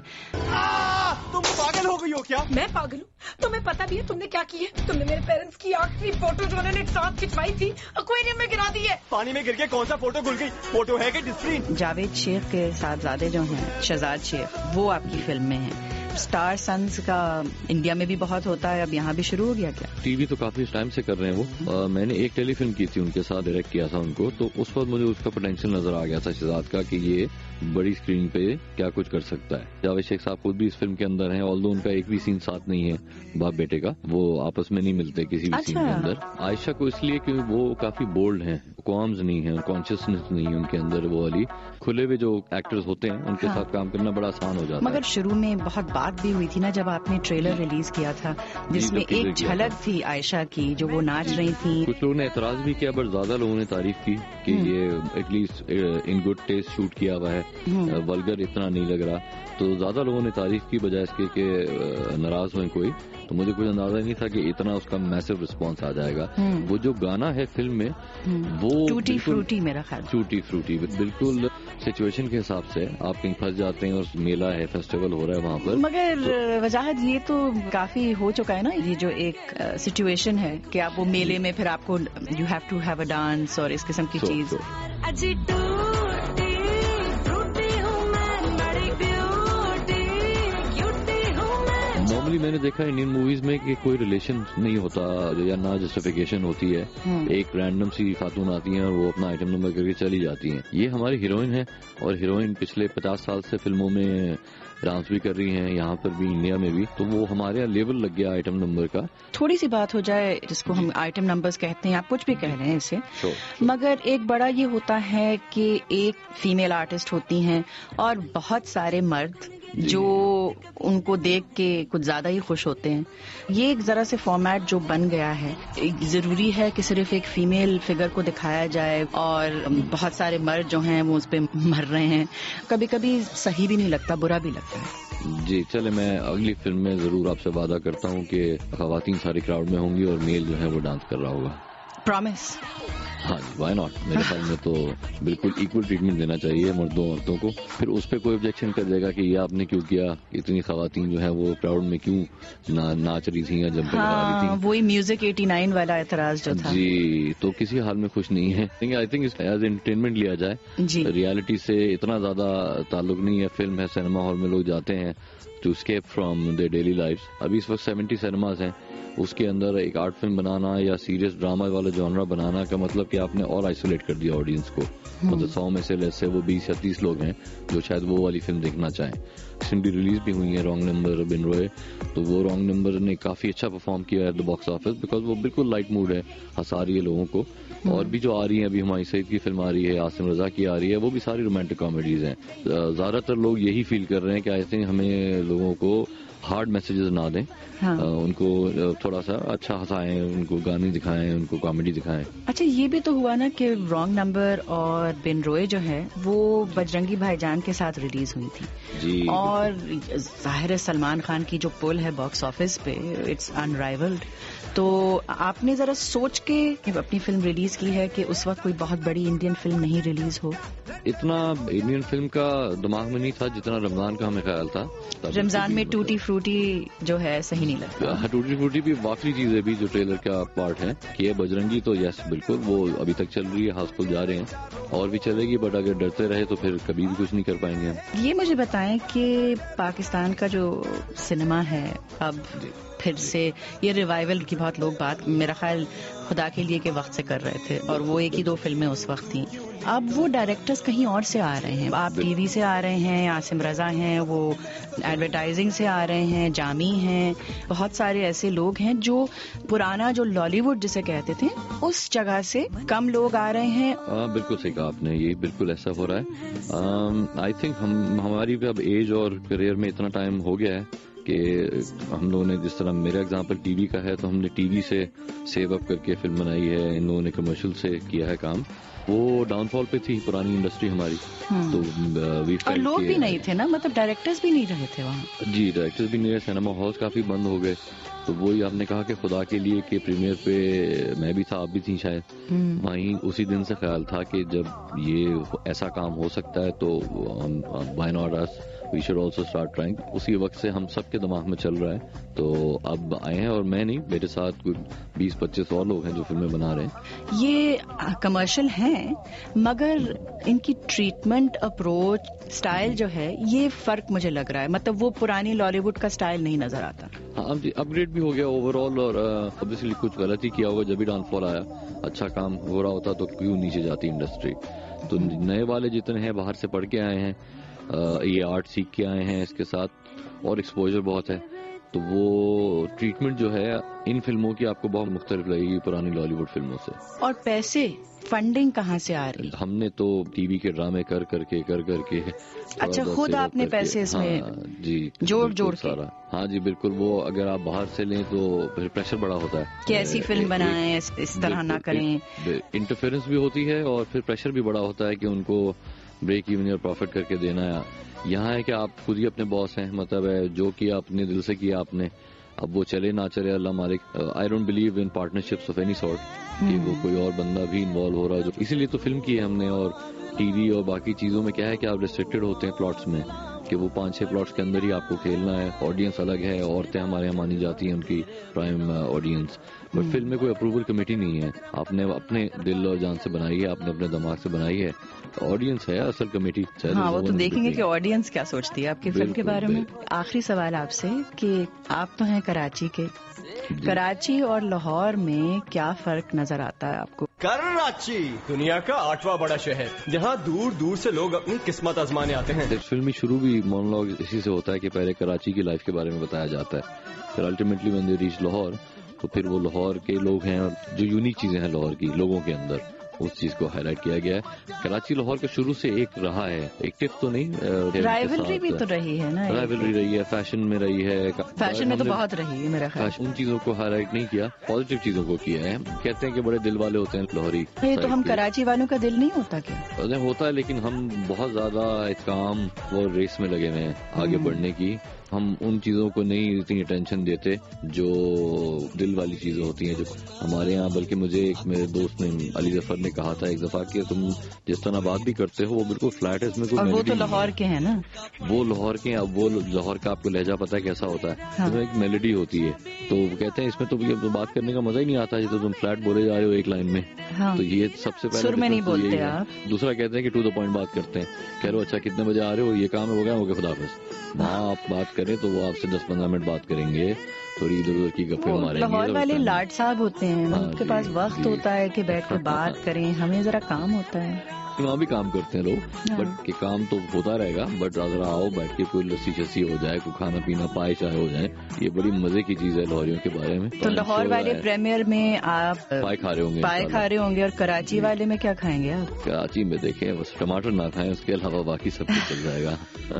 आ, तुम पागल हो गई हो क्या? मैं पागल हूँ? तुम्हें पता भी है तुमने क्या की है? तुमने मेरे पेरेंट्स की आखिरी फोटो जो उन्होंने एक साथ खिंचवाई थी एक्वेरियम में गिरा दी है। पानी में गिर के कौन सा फोटो घुल गई? फोटो है कि डिस्प्रिंट? जावेद शेख के साथजादे जो हैं शहजाद शेख, वो आपकी फिल्म में हैं। स्टार सन्स का इंडिया में भी बहुत होता है, अब यहाँ भी शुरू हो गया क्या? टीवी तो काफी टाइम से कर रहे हैं वो। आ, मैंने एक टेलीफिल्म की थी उनके साथ, डायरेक्ट किया था उनको, तो उस वक्त मुझे उसका पोटेंशियल नजर आ गया था शहजाद का कि ये बड़ी स्क्रीन पे क्या कुछ कर सकता है। जावेद शेख साहब खुद भी इस फिल्म के अंदर हैं, ऑल्दो उनका एक भी सीन साथ नहीं है बाप बेटे का, वो आपस में नहीं मिलते किसी भी अच्छा। सीन के अंदर। आयशा को इसलिए कि वो काफी बोल्ड हैं, क्वाम्स नहीं है, कॉन्शियसनेस नहीं है उनके अंदर, वो वाली खुले हुए जो एक्टर्स होते हैं उनके हाँ। साथ काम करना बड़ा आसान हो जाता है। मगर शुरू में बहुत बात भी हुई थी ना जब आपने ट्रेलर रिलीज किया था जिसमें तो एक झलक थी आयशा की जो वो नाच रही थी। कुछ लोगों ने एतराज भी किया बट ज्यादा लोगों ने तारीफ की कि ये at least in good taste shoot किया हुआ है, वल्गर इतना नहीं लग रहा, तो ज्यादा लोगों ने तारीफ की बजाय इसके कि नाराज हुए कोई। तो मुझे कुछ अंदाजा नहीं था कि इतना उसका मैसिव रिस्पांस आ जाएगा। वो जो गाना है फिल्म में वो टूटी फ्रूटी, मेरा ख्याल टूटी फ्रूटी बिल्कुल सिचुएशन के हिसाब से आप कहीं फंस जाते हैं और मेला है, फेस्टिवल हो रहा है वहाँ पर। मगर तो, वजाहत ये तो काफी हो चुका है ना, ये जो एक सिचुएशन uh, है कि आप वो मेले में फिर आपको you have to have a dance और इस किस्म की so, चीज so. नॉर्मली جنرلی میں نے دیکھا انڈین موویز میں کہ کوئی ریلیشن نہیں ہوتا یا نہ جسٹیفیکیشن ہوتی ہے. ایک رینڈم سی خاتون آتی ہیں اور وہ اپنا آئٹم نمبر کر کے چلی جاتی ہیں. یہ ہماری ہیروئن ہے اور ہیروئن پچھلے پچاس سال سے فلموں میں ڈانس بھی کر رہی ہیں, یہاں پر بھی انڈیا میں بھی, تو وہ ہمارے یہاں لیبل لگ گیا آئٹم نمبر کا. تھوڑی سی بات ہو جائے جس کو ہم آئٹم نمبرز کہتے ہیں, آپ کچھ بھی کہہ رہے ہیں اسے, مگر ایک بڑا یہ ہوتا ہے کہ ایک فیمیل آرٹسٹ ہوتی ہیں اور بہت سارے مرد جو ان کو دیکھ کے کچھ زیادہ ہی خوش ہوتے ہیں. یہ ایک ذرا سے فارمیٹ جو بن گیا ہے, ضروری ہے کہ صرف ایک فیمیل فگر کو دکھایا جائے اور بہت سارے مرد جو ہیں وہ اس پہ مر رہے ہیں. کبھی کبھی صحیح بھی نہیں لگتا, برا بھی لگتا ہے. جی چلے, میں اگلی فلم میں ضرور آپ سے وعدہ کرتا ہوں کہ خواتین ساری کراؤڈ میں ہوں گی اور میل جو ہے وہ ڈانس کر رہا ہوگا. پرومس. ہاں جی, وائی ناٹ. میرے خیال میں تو بالکل ایکول ٹریٹمنٹ دینا چاہیے مردوں عورتوں کو. پھر اس پہ کوئی آبجیکشن کر دے گا کہ یہ آپ نے کیوں کیا, اتنی خواتین جو ہے وہ کراؤڈ میں کیوں ناچ رہی تھیں یا جمپ لگا رہی تھیں. وہی میوزک ایٹی نائن والا اعتراض جو تھا. جی, تو کسی حال میں خوش نہیں ہے. آئی تھنک ایز انٹرٹینمنٹ لیا جائے, ریالٹی سے اتنا زیادہ تعلق نہیں ہے. فلم ہے, سنیما ہال میں لوگ جاتے ہیں to escape from the daily life. ابھی اس وقت سیونٹی سنیماز ہیں, اس کے اندر ایک آرٹ فلم بنانا یا سیریس ڈراما والا جانرا بنانا کا مطلب کہ آپ نے اور آئسولیٹ کر دیا آڈینس کو. مطلب سو میں سے لیس سے وہ بیس یا تیس لوگ ہیں جو شاید وہ والی فلم دیکھنا چاہیں. فلم بھی ریلیز بھی ہوئی ہے رانگ نمبر بن روئے, تو وہ رانگ نمبر نے کافی اچھا پرفارم کیا ہے at the box office, because وہ بالکل لائٹ موڈ ہے, ہنسا رہی ہے لوگوں کو. اور بھی جو آ رہی ہیں, ابھی ہمایوں سعید کی فلم آ رہی ہے, عاصم رضا کی آ رہی ہے, وہ بھی ساری رومانٹک کامیڈیز ہیں. زیادہ تر لوگ یہی فیل کر رہے ہیں کہ آئی تھنک ہمیں لوگوں کو ہارڈ میسیجز نہ دیں, ہاں. ان کو تھوڑا سا اچھا ہنسائیں, ان کو گانے دکھائیں, ان کو کامیڈی دکھائیں. اچھا, یہ بھی تو ہوا نا کہ رانگ نمبر اور بن روئے جو ہے وہ بجرنگی بھائی جان کے ساتھ ریلیز ہوئی تھی. جی, اور ظاہر سلمان خان کی جو پول ہے باکس آفس پہ, اٹس انرائیولڈ. تو آپ نے ذرا سوچ کے اپنی فلم ریلیز کی ہے کہ اس وقت کوئی بہت بڑی انڈین فلم نہیں ریلیز ہو. اتنا انڈین فلم کا دماغ میں نہیں تھا جتنا رمضان کا ہمیں خیال تھا. رمضان میں ٹوٹی فروٹی جو ہے صحیح نہیں لگتا. ٹوٹی فروٹی بھی واقعی چیز ہے بھی جو ٹریلر کا پارٹ ہے. کہ بجرنگی تو یس بالکل وہ ابھی تک چل رہی ہے, ہاؤس فل جا رہے ہیں اور بھی چلے گی, بٹ اگر ڈرتے رہے تو پھر کبھی بھی کچھ نہیں کر پائیں گے. یہ مجھے بتائیں کہ پاکستان کا جو سنیما ہے اب پھر سے یہ ریوائول کی بہت لوگ بات میرا خیال خدا کے لیے کے وقت سے کر رہے تھے, اور وہ ایک ہی دو فلمیں اس وقت تھیں. اب وہ ڈائریکٹرز کہیں اور سے آ رہے ہیں. آپ ٹی وی سے آ رہے ہیں, عاصم رضا ہیں, وہ ایڈورٹائزنگ سے آ رہے ہیں, جامی ہیں, بہت سارے ایسے لوگ ہیں جو پرانا جو لالی ووڈ جسے کہتے تھے اس جگہ سے کم لوگ آ رہے ہیں. بالکل صحیح کہا آپ نے, یہ بالکل ایسا ہو رہا ہے. آئی تھنک ہم ہماری بھی اب ایج اور کریئر میں اتنا ٹائم ہو گیا ہے کہ ہم لوگوں نے, جس طرح میرا اگزامپل ٹی وی کا ہے, تو ہم نے ٹی وی سے سیو اپ کر کے فلم بنائی ہے, ان لوگوں نے کمرشل سے کیا ہے کام. وہ ڈاؤن فال پہ تھی پرانی انڈسٹری ہماری, تو اور لوگ بھی نہیں تھے نا, مطلب ڈائریکٹرز بھی نہیں رہے تھے وہاں. جی, ڈائریکٹرز بھی نہیں رہے, سینما ہالز کافی بند ہو گئے. تو وہی آپ نے کہا کہ خدا کے لیے کہ پریمیئر پہ میں بھی تھا, آپ بھی تھی شاید, وہیں اسی دن سے خیال تھا کہ جب یہ ایسا کام ہو سکتا ہے تو why not us, we should also start trying. اسی وقت سے ہم سب کے دماغ میں چل رہا ہے, تو اب آئے ہیں, اور میں نہیں, میرے ساتھ کوئی بیس پچیس اور لوگ ہیں جو فلمیں بنا رہے ہیں. یہ کمرشل ہیں مگر ان کی ٹریٹمنٹ, اپروچ, اسٹائل جو ہے یہ فرق مجھے لگ رہا ہے. مطلب وہ پرانی لالی ووڈ کا اسٹائل نہیں نظر آتا. ہاں جی, اپ گریڈ بھی ہو گیا اوور آل, اور اوبیسلی کچھ غلطی کیا ہوگا جب بھی ڈاؤن فال آیا. اچھا کام ہو رہا ہوتا تو کیوں نیچے جاتی انڈسٹری. تو نئے والے جتنے ہیں باہر سے پڑھ کے آئے ہیں, یہ آرٹ سیکھ کے آئے ہیں اس کے ساتھ, اور ایکسپوجر بہت ہے, تو وہ ٹریٹمنٹ جو ہے ان فلموں کی آپ کو بہت مختلف لگے گی پرانی لالی ووڈ فلموں سے. اور پیسے فنڈنگ کہاں سے آ رہی؟ ہم نے تو ٹی وی کے ڈرامے کر کر کے کر کر کے اچھا خود آپ نے پیسے اس میں جی جوڑ جوڑ کے. ہاں جی بالکل, وہ اگر آپ باہر سے لیں تو پھر پریشر بڑا ہوتا ہے کہ ایسی فلم بنائیں, اس طرح نہ کریں. انٹرفیئرنس بھی ہوتی ہے اور پھر پریشر بھی بڑا ہوتا ہے کہ ان کو بریک ایون اور پروفٹ کر کے دینا ہے. یہاں ہے کہ آپ خود ہی اپنے باس ہیں, مطلب ہے جو کیا اپنے دل سے کیا آپ نے, اب وہ چلے نہ چلے اللہ مالک. I don't believe in partnerships of any sort, کہ وہ کوئی اور بندہ بھی انوالو ہو رہا ہے, جو اسی لیے تو فلم کی ہے ہم نے. اور ٹی وی اور باقی چیزوں میں کیا ہے کہ آپ ریسٹرکٹیڈ ہوتے ہیں پلاٹس میں, کہ وہ پانچ چھ پلاٹس کے اندر ہی آپ کو کھیلنا ہے. آڈینس الگ ہے, عورتیں ہمارے یہاں مانی جاتی ہیں ان کی پرائم آڈینس, بٹ فلم میں کوئی اپروول کمیٹی نہیں ہے. آپ نے اپنے دل اور جان سے بنائی ہے, آپ نے اپنے دماغ سے بنائی ہے. آڈینس ہے اصل کمیٹی. ہاں وہ تو دیکھیں گے کہ آڈینس کیا سوچتی ہے آپ کی فلم کے بارے میں. آخری سوال آپ سے کہ آپ تو ہیں کراچی کے, کراچی اور لاہور میں کیا فرق نظر آتا ہے آپ کو؟ کراچی دنیا کا آٹھواں بڑا شہر جہاں دور دور سے لوگ اپنی قسمت آزمانے آتے ہیں. فلمی شروع بھی مونولوگ اسی سے ہوتا ہے کہ پہلے کراچی کی لائف کے بارے میں بتایا جاتا ہے, پھر ultimately when they reach Lahore تو پھر وہ لاہور کے لوگ ہیں اور جو یونیک چیزیں ہیں لاہور کی لوگوں کے اندر اس چیز کو ہائی لائٹ کیا گیا ہے. کراچی لاہور کے شروع سے ایک رہا ہے, ایک ٹپ تو نہیں, رائیولری بھی تو رہی ہے نا, رائیولری رہی ہے, فیشن میں رہی ہے, فیشن میں تو بہت رہی ہے میرا خیال. ان چیزوں کو ہائی لائٹ نہیں کیا, پازیٹیو چیزوں کو کیا ہے. کہتے ہیں کہ بڑے دل والے ہوتے ہیں لاہوری. یہ تو ہم کراچی والوں کا دل نہیں ہوتا کیا؟ ہوتا ہے, لیکن ہم بہت زیادہ کام وہ ریس میں لگے ہوئے ہیں آگے بڑھنے کی. ہم ان چیزوں کو نہیں اتنی اٹینشن دیتے جو دل والی چیزیں ہوتی ہیں جو ہمارے یہاں. بلکہ مجھے ایک میرے دوست نے علی ظفر نے کہا تھا ایک دفعہ کہ تم جس طرح بات بھی کرتے ہو وہ بالکل فلیٹ ہے, اس میں کوئی اور وہ تو لاہور کے ہیں نا, وہ لاہور کے ہیں. اب وہ لاہور کا آپ کو لہجہ پتہ ہے کیسا ہوتا ہے, اس میں ایک میلڈی ہوتی ہے. تو وہ کہتے ہیں اس میں تو بات کرنے کا مزہ ہی نہیں آتا جب تم فلیٹ بولے جا رہے ہو ایک لائن میں. تو یہ سب سے پہلے سر میں نہیں بولتے آپ. دوسرا کہتے ہیں کہ ٹو دا پوائنٹ بات کرتے ہیں, کہہ رہے ہو اچھا کتنے بجے آ رہے ہو, یہ کام ہو گیا, ہو گیا, خدا حافظ. وہاں آپ بات کریں تو وہ آپ سے دس پندرہ منٹ بات کریں گے, تھوڑی ادھر ادھر کی گپیں ماریں گے. لاہور والے لاٹ صاحب ہوتے ہیں, ان کے پاس وقت ہوتا ہے کہ بیٹھ کے بات کریں, ہمیں ذرا کام ہوتا ہے. وہاں بھی کام کرتے ہیں لوگ, بٹ کہ کام تو ہوتا رہے گا, بٹ اگر آؤ بیٹھ کے کوئی لسی شسی ہو جائے, کوئی کھانا پینا پائے چائے ہو جائے, یہ بڑی مزے کی چیز ہے لاہوریوں کے بارے میں. تو لاہور والے پریمیئر میں آپ پائے کھا رہے ہوں گے, پائے کھا رہے ہوں گے, اور کراچی والے میں کیا کھائیں گے آپ؟ کراچی میں دیکھیں بس ٹماٹر نہ کھائیں, اس کے علاوہ باقی سب کچھ چل جائے گا.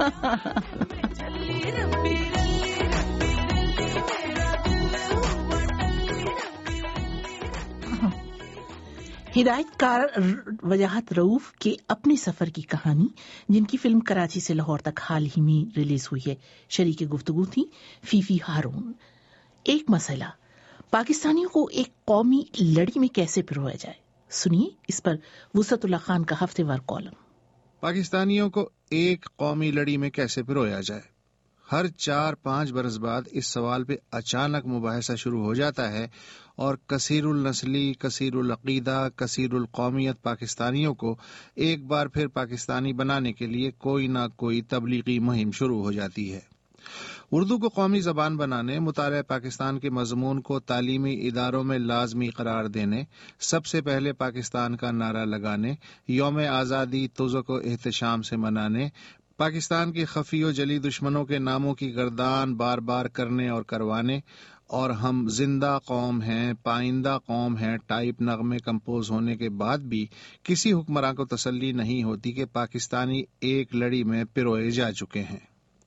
ہدایت کار وجاہت رؤوف کے اپنے سفر کی کہانی, جن کی فلم کراچی سے لاہور تک حال ہی میں ریلیز ہوئی ہے. شریک گفتگو تھی فیفی ہارون. ایک مسئلہ, پاکستانیوں کو ایک قومی لڑی میں کیسے پرویا جائے, سنیے اس پر وسعت اللہ خان کا ہفتے وار کالم. پاکستانیوں کو ایک قومی لڑی میں کیسے پرویا جائے. ہر چار پانچ برس بعد اس سوال پہ اچانک مباحثہ شروع ہو جاتا ہے, اور کثیر النسلی, کثیر العقیدہ, کثیر القومیت پاکستانیوں کو ایک بار پھر پاکستانی بنانے کے لیے کوئی نہ کوئی تبلیغی مہم شروع ہو جاتی ہے. اردو کو قومی زبان بنانے, مطالعہ پاکستان کے مضمون کو تعلیمی اداروں میں لازمی قرار دینے, سب سے پہلے پاکستان کا نعرہ لگانے, یوم آزادی تزک و احتشام سے منانے, پاکستان کے خفی و جلی دشمنوں کے ناموں کی گردان بار بار کرنے اور کروانے, اور ہم زندہ قوم ہیں, پائندہ قوم ہیں ٹائپ نغمے کمپوز ہونے کے بعد بھی کسی حکمراں کو تسلی نہیں ہوتی کہ پاکستانی ایک لڑی میں پروئے جا چکے ہیں.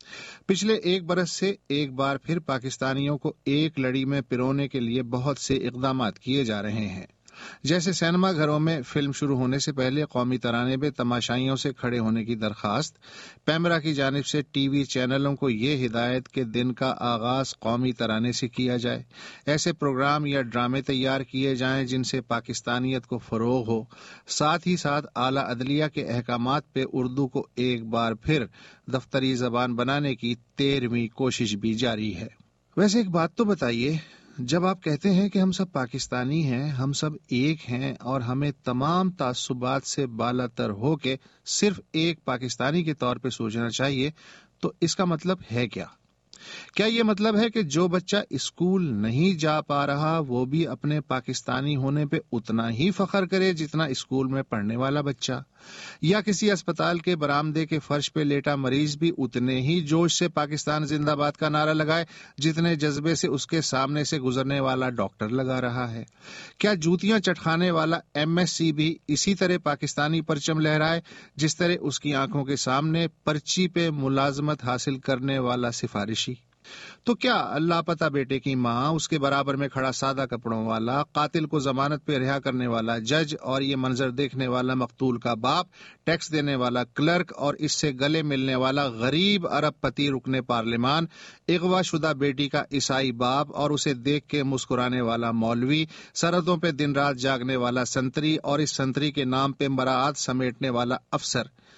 پچھلے ایک برس سے ایک بار پھر پاکستانیوں کو ایک لڑی میں پرونے کے لیے بہت سے اقدامات کیے جا رہے ہیں. جیسے سینما گھروں میں فلم شروع ہونے سے پہلے قومی ترانے پہ تماشائیوں سے کھڑے ہونے کی درخواست, پیمرا کی جانب سے ٹی وی چینلوں کو یہ ہدایت کہ دن کا آغاز قومی ترانے سے کیا جائے, ایسے پروگرام یا ڈرامے تیار کیے جائیں جن سے پاکستانیت کو فروغ ہو. ساتھ ہی ساتھ اعلیٰ عدلیہ کے احکامات پہ اردو کو ایک بار پھر دفتری زبان بنانے کی تیرہویں کوشش بھی جاری ہے. ویسے ایک بات تو بتائیے, جب آپ کہتے ہیں کہ ہم سب پاکستانی ہیں, ہم سب ایک ہیں, اور ہمیں تمام تعصبات سے بالا تر ہو کے صرف ایک پاکستانی کے طور پہ سوچنا چاہیے, تو اس کا مطلب ہے کیا؟ کیا یہ مطلب ہے کہ جو بچہ اسکول نہیں جا پا رہا وہ بھی اپنے پاکستانی ہونے پہ اتنا ہی فخر کرے جتنا اسکول میں پڑھنے والا بچہ, یا کسی اسپتال کے برآمدے کے فرش پہ لیٹا مریض بھی اتنے ہی جوش سے پاکستان زندہ باد کا نعرہ لگائے جتنے جذبے سے اس کے سامنے سے گزرنے والا ڈاکٹر لگا رہا ہے؟ کیا جوتیاں چٹکانے والا ایم ایس سی بھی اسی طرح پاکستانی پرچم لہرائے جس طرح اس کی آنکھوں کے سامنے پرچی پہ ملازمت حاصل کرنے والا سفارشی؟ تو کیا اللہ پتہ بیٹے کی ماں, اس کے برابر میں کھڑا سادہ کپڑوں والا, قاتل کو ضمانت پہ رہا کرنے والا جج, اور یہ منظر دیکھنے والا مقتول کا باپ, ٹیکس دینے والا کلرک, اور اس سے گلے ملنے والا غریب ارب پتی رکن پارلیمان, اغوا شدہ بیٹی کا عیسائی باپ, اور اسے دیکھ کے مسکرانے والا مولوی, سرحدوں پہ دن رات جاگنے والا سنتری, اور اس سنتری کے نام پہ مراعات سمیٹنے والا افسر,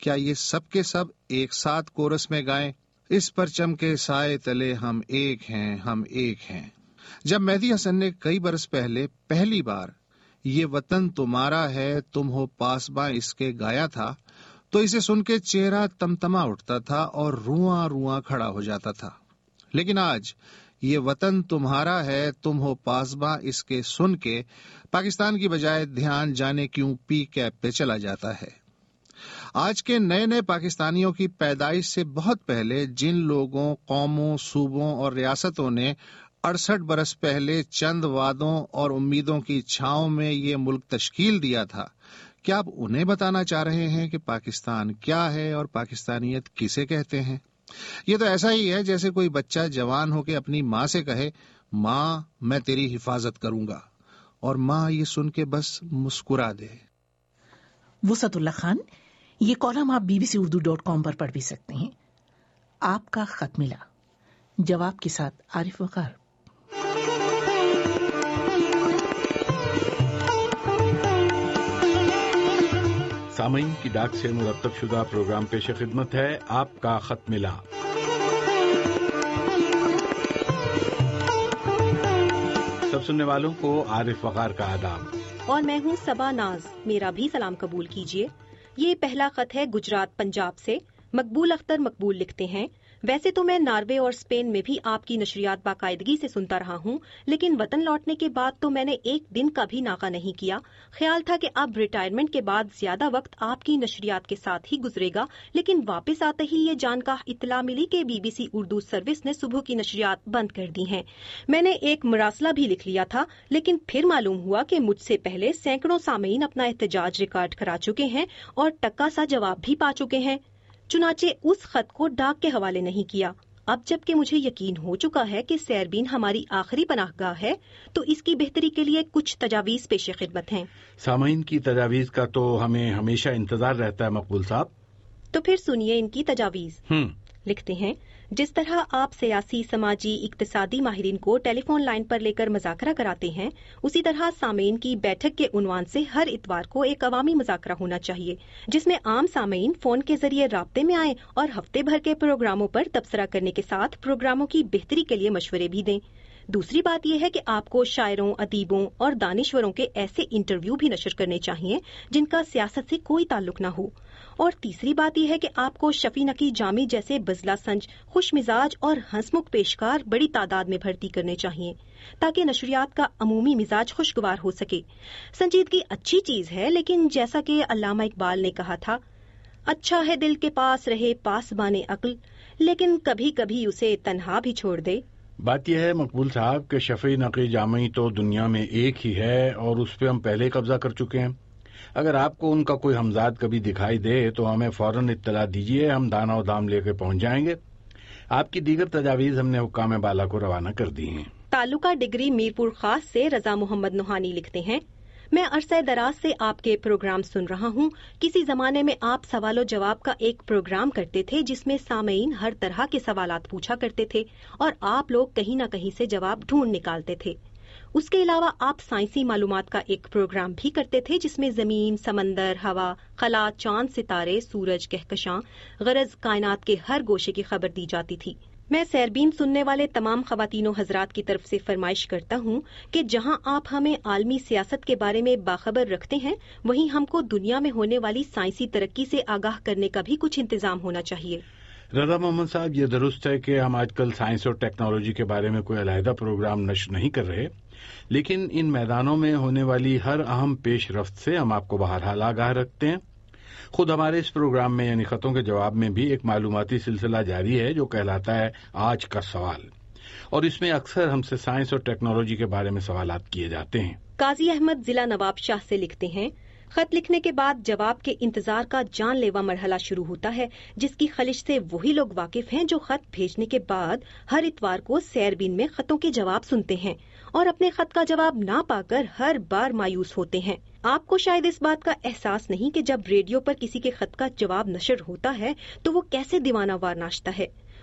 کیا یہ سب کے سب ایک ساتھ کورس میں گائیں؟ اس پرچم کے سائے تلے ہم ایک ہیں، ہم ایک ہیں۔ جب مہدی حسن نے کئی برس پہلے پہلی بار یہ وطن تمہارا ہے تم ہو پاسباں اس کے گایا تھا تو اسے سن کے چہرہ تمتما اٹھتا تھا اور رواں رواں کھڑا ہو جاتا تھا، لیکن آج یہ وطن تمہارا ہے تم ہو پاسباں اس کے سن کے پاکستان کی بجائے دھیان جانے کیوں پی کیپ پہ چلا جاتا ہے۔ آج کے نئے نئے پاکستانیوں کی پیدائش سے بہت پہلے جن لوگوں، قوموں، صوبوں اور ریاستوں نے اڑسٹھ برس پہلے چند وعدوں اور امیدوں کی چھاؤں میں یہ ملک تشکیل دیا تھا، کیا آپ انہیں بتانا چاہ رہے ہیں کہ پاکستان کیا ہے اور پاکستانیت کسے کہتے ہیں؟ یہ تو ایسا ہی ہے جیسے کوئی بچہ جوان ہو کے اپنی ماں سے کہے، ماں میں تیری حفاظت کروں گا، اور ماں یہ سن کے بس مسکرا دے۔ وسعت اللہ خان، یہ کالم آپ B B C Urdu dot com پر پڑھ بھی سکتے ہیں۔ آپ کا خط ملا، جواب کے ساتھ عارف وقار۔ سامعین کی ڈاک سے مرتب شدہ پروگرام پیش خدمت ہے آپ کا خط ملا۔ سب سننے والوں کو عارف وقار کا آداب۔ اور میں ہوں صبا ناز، میرا بھی سلام قبول کیجیے۔ یہ پہلا خط ہے گجرات پنجاب سے۔ مقبول اختر مقبول لکھتے ہیں، ویسے تو میں ناروے اور اسپین میں بھی آپ کی نشریات باقاعدگی سے سنتا رہا ہوں، لیکن وطن لوٹنے کے بعد تو میں نے ایک دن کا بھی ناغہ نہیں کیا۔ خیال تھا کہ اب ریٹائرمنٹ کے بعد زیادہ وقت آپ کی نشریات کے ساتھ ہی گزرے گا، لیکن واپس آتے ہی یہ جان کا اطلاع ملی کہ B B C Urdu service نے صبح کی نشریات بند کر دی ہیں۔ میں نے ایک مراسلہ بھی لکھ لیا تھا، لیکن پھر معلوم ہوا کہ مجھ سے پہلے سینکڑوں سامعین اپنا احتجاج ریکارڈ کرا چکے ہیں اور ٹکا سا جواب بھی پا چکے ہیں، چنانچہ اس خط کو ڈاک کے حوالے نہیں کیا۔ اب جب کہ مجھے یقین ہو چکا ہے کہ سیربین ہماری آخری پناہ گاہ ہے تو اس کی بہتری کے لیے کچھ تجاویز پیش خدمت ہیں۔ سامعین کی تجاویز کا تو ہمیں ہمیشہ انتظار رہتا ہے مقبول صاحب۔ تو پھر سنیے ان کی تجاویز۔ ہم لکھتے ہیں، جس طرح آپ سیاسی، سماجی، اقتصادی ماہرین کو ٹیلی فون لائن پر لے کر مذاکرہ کراتے ہیں، اسی طرح سامعین کی بیٹھک کے عنوان سے ہر اتوار کو ایک عوامی مذاکرہ ہونا چاہیے، جس میں عام سامعین فون کے ذریعے رابطے میں آئیں اور ہفتے بھر کے پروگراموں پر تبصرہ کرنے کے ساتھ پروگراموں کی بہتری کے لیے مشورے بھی دیں۔ دوسری بات یہ ہے کہ آپ کو شاعروں، ادیبوں اور دانشوروں کے ایسے انٹرویو بھی نشر کرنے چاہیے جن کا سیاست سے کوئی تعلق نہ ہو۔ اور تیسری بات یہ ہے کہ آپ کو شفیع نقی جامی جیسے بزلہ سنج، خوش مزاج اور ہنسمکھ پیشکار بڑی تعداد میں بھرتی کرنے چاہیے تاکہ نشریات کا عمومی مزاج خوشگوار ہو سکے۔ سنجیدگی اچھی چیز ہے، لیکن جیسا کہ علامہ اقبال نے کہا تھا، اچھا ہے دل کے پاس رہے پاسبان عقل، لیکن کبھی کبھی اسے تنہا بھی چھوڑ دے۔ بات یہ ہے مقبول صاحب کہ شفیع نقی جامی تو دنیا میں ایک ہی ہے اور اس پہ ہم پہلے قبضہ کر چکے ہیں۔ اگر آپ کو ان کا کوئی ہمزاد کبھی دکھائی دے تو ہمیں فوراً اطلاع دیجیے، ہم دانا و دام لے کے پہنچ جائیں گے۔ آپ کی دیگر تجاویز ہم نے حکام بالا کو روانہ کر دی ہیں۔ تعلقہ ڈگری میرپور خاص سے رضا محمد نوحانی لکھتے ہیں، میں عرصہ دراز سے آپ کے پروگرام سن رہا ہوں۔ کسی زمانے میں آپ سوال و جواب کا ایک پروگرام کرتے تھے جس میں سامعین ہر طرح کے سوالات پوچھا کرتے تھے اور آپ لوگ کہیں نہ کہیں سے جواب ڈھونڈ نکالتے تھے۔ اس کے علاوہ آپ سائنسی معلومات کا ایک پروگرام بھی کرتے تھے جس میں زمین، سمندر، ہوا، خلا، چاند، ستارے، سورج، کہکشاں، غرض کائنات کے ہر گوشے کی خبر دی جاتی تھی۔ میں سیربین سننے والے تمام خواتین و حضرات کی طرف سے فرمائش کرتا ہوں کہ جہاں آپ ہمیں عالمی سیاست کے بارے میں باخبر رکھتے ہیں، وہیں ہم کو دنیا میں ہونے والی سائنسی ترقی سے آگاہ کرنے کا بھی کچھ انتظام ہونا چاہیے۔ رضا محمد صاحب، یہ درست ہے کہ ہم آج کل سائنس اور ٹیکنالوجی کے بارے میں کوئی علیحدہ پروگرام نشر نہیں کر رہے، لیکن ان میدانوں میں ہونے والی ہر اہم پیش رفت سے ہم آپ کو بہرحال آگاہ رکھتے ہیں۔ خود ہمارے اس پروگرام میں یعنی خطوں کے جواب میں بھی ایک معلوماتی سلسلہ جاری ہے جو کہلاتا ہے آج کا سوال، اور اس میں اکثر ہم سے سائنس اور ٹیکنالوجی کے بارے میں سوالات کیے جاتے ہیں۔ قاضی احمد ضلع نواب شاہ سے لکھتے ہیں، خط لکھنے کے بعد جواب کے انتظار کا جان لیوا مرحلہ شروع ہوتا ہے جس کی خلش سے وہی لوگ واقف ہیں جو خط بھیجنے کے بعد ہر اتوار کو سیربین میں خطوں کے جواب سنتے ہیں اور اپنے خط کا جواب نہ پا کر ہر بار مایوس ہوتے ہیں۔ آپ کو شاید اس بات کا احساس نہیں کہ جب ریڈیو پر کسی کے خط کا جواب نشر ہوتا ہے تو وہ کیسے دیوانہ وار ناچتا ہے۔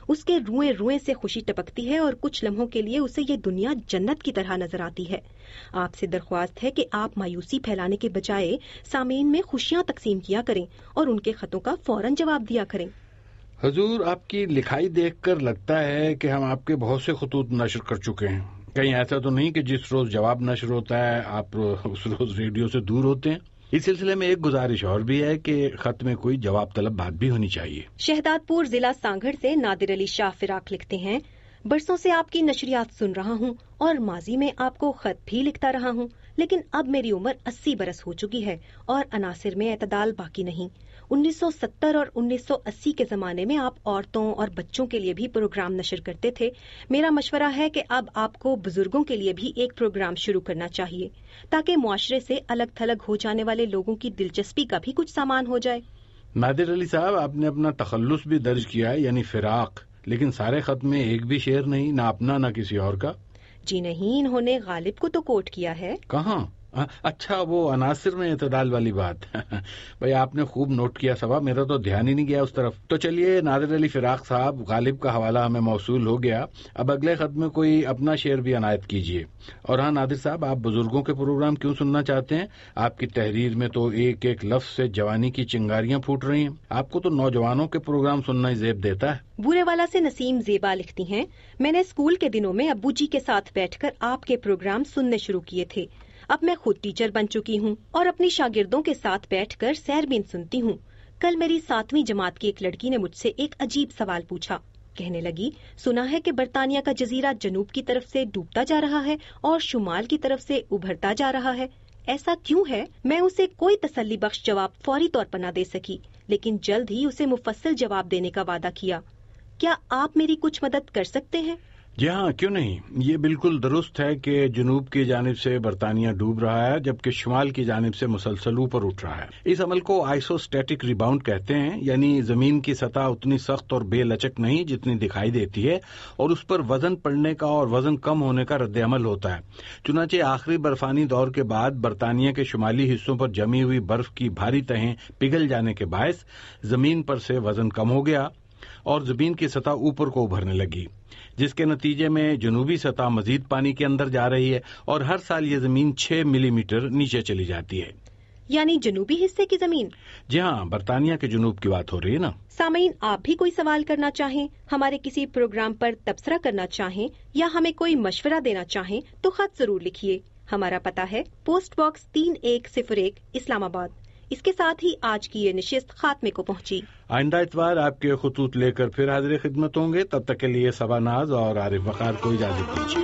اس کے روئیں روئیں سے خوشی ٹپکتی ہے اور کچھ لمحوں کے لیے اسے یہ دنیا جنت کی طرح نظر آتی ہے۔ آپ سے درخواست ہے کہ آپ مایوسی پھیلانے کے بجائے سامعین میں خوشیاں تقسیم کیا کریں اور ان کے خطوں کا فوراً جواب دیا کریں۔ حضور، آپ کی لکھائی دیکھ کر لگتا ہے کہ ہم آپ کے بہت سے خطوط نشر کر چکے ہیں۔ کہیں ایسا تو نہیں کہ جس روز جواب نشر ہوتا ہے آپ اس روز ریڈیو سے دور ہوتے ہیں؟ اس سلسلے میں ایک گزارش اور بھی ہے کہ خط میں کوئی جواب طلب بات بھی ہونی چاہیے۔ شہداد پور ضلع سانگھڑ سے نادر علی شاہ فراق لکھتے ہیں، برسوں سے آپ کی نشریات سن رہا ہوں اور ماضی میں آپ کو خط بھی لکھتا رہا ہوں، لیکن اب میری عمر اسی برس ہو چکی ہے اور عناصر میں اعتدال باقی نہیں۔ انیس سو ستر اور انیس سو اسی کے زمانے میں آپ عورتوں اور بچوں کے لیے بھی پروگرام نشر کرتے تھے۔ میرا مشورہ ہے کہ اب آپ کو بزرگوں کے لیے بھی ایک پروگرام شروع کرنا چاہیے تاکہ معاشرے سے الگ تھلگ ہو جانے والے لوگوں کی دلچسپی کا بھی کچھ سامان ہو جائے۔ نادر علی صاحب، آپ نے اپنا تخلص بھی درج کیا ہے، یعنی فراق، لیکن سارے خط میں ایک بھی شعر نہیں، نہ اپنا نہ کسی اور کا۔ جی نہیں، انہوں نے غالب کو تو کوٹ کیا ہے۔ کہاں؟ اچھا، وہ عناصر میں اعتدال والی بات۔ بھائی آپ نے خوب نوٹ کیا صبا، میرا تو دھیان ہی نہیں گیا اس طرف۔ تو چلیے، نادر علی فراق صاحب، غالب کا حوالہ ہمیں موصول ہو گیا، اب اگلے خط میں کوئی اپنا شعر بھی عنایت کیجیے۔ اور ہاں نادر صاحب، آپ بزرگوں کے پروگرام کیوں سننا چاہتے ہیں؟ آپ کی تحریر میں تو ایک ایک لفظ سے جوانی کی چنگاریاں پھوٹ رہی ہیں، آپ کو تو نوجوانوں کے پروگرام سننا ہی زیب دیتا ہے۔ بورے والا سے نسیم زیبا لکھتی ہیں، میں نے اسکول کے دنوں میں ابو جی کے ساتھ بیٹھ کر آپ کے پروگرام سننے شروع کیے تھے۔ اب میں خود ٹیچر بن چکی ہوں اور اپنی شاگردوں کے ساتھ بیٹھ کر سیربین سنتی ہوں۔ کل میری ساتویں جماعت کی ایک لڑکی نے مجھ سے ایک عجیب سوال پوچھا۔ کہنے لگی، سنا ہے کہ برطانیہ کا جزیرہ جنوب کی طرف سے ڈوبتا جا رہا ہے اور شمال کی طرف سے ابھرتا جا رہا ہے، ایسا کیوں ہے؟ میں اسے کوئی تسلی بخش جواب فوری طور پر نہ دے سکی، لیکن جلد ہی اسے مفصل جواب دینے کا وعدہ کیا۔ کیا آپ میری کچھ مدد کر سکتے ہیں؟ جی ہاں، کیوں نہیں۔ یہ بالکل درست ہے کہ جنوب کی جانب سے برطانیہ ڈوب رہا ہے جبکہ شمال کی جانب سے مسلسل اوپر اٹھ رہا ہے۔ اس عمل کو آئسو اسٹیٹک ریباؤنڈ کہتے ہیں، یعنی زمین کی سطح اتنی سخت اور بے لچک نہیں جتنی دکھائی دیتی ہے، اور اس پر وزن پڑنے کا اور وزن کم ہونے کا رد عمل ہوتا ہے۔ چنانچہ آخری برفانی دور کے بعد برطانیہ کے شمالی حصوں پر جمی ہوئی برف کی بھاری تہیں پگھل جانے کے باعث زمین پر سے وزن کم ہو گیا اور زمین کی سطح اوپر کو ابھرنے لگی، جس کے نتیجے میں جنوبی سطح مزید پانی کے اندر جا رہی ہے اور ہر سال یہ زمین چھ ملی میٹر نیچے چلی جاتی ہے۔ یعنی جنوبی حصے کی زمین؟ جی ہاں، برطانیہ کے جنوب کی بات ہو رہی ہے نا۔ سامعین، آپ بھی کوئی سوال کرنا چاہیں، ہمارے کسی پروگرام پر تبصرہ کرنا چاہیں یا ہمیں کوئی مشورہ دینا چاہیں تو خط ضرور لکھیے۔ ہمارا پتہ ہے پوسٹ باکس تین ایک صفر ایک، اسلام آباد۔ اس کے ساتھ ہی آج کی یہ نشست خاتمے کو پہنچی۔ آئندہ اتوار آپ کے خطوط لے کر پھر حاضر خدمت ہوں گے، تب تک کے لیے صبا ناز اور عارف وقار کو اجازت دیجیے۔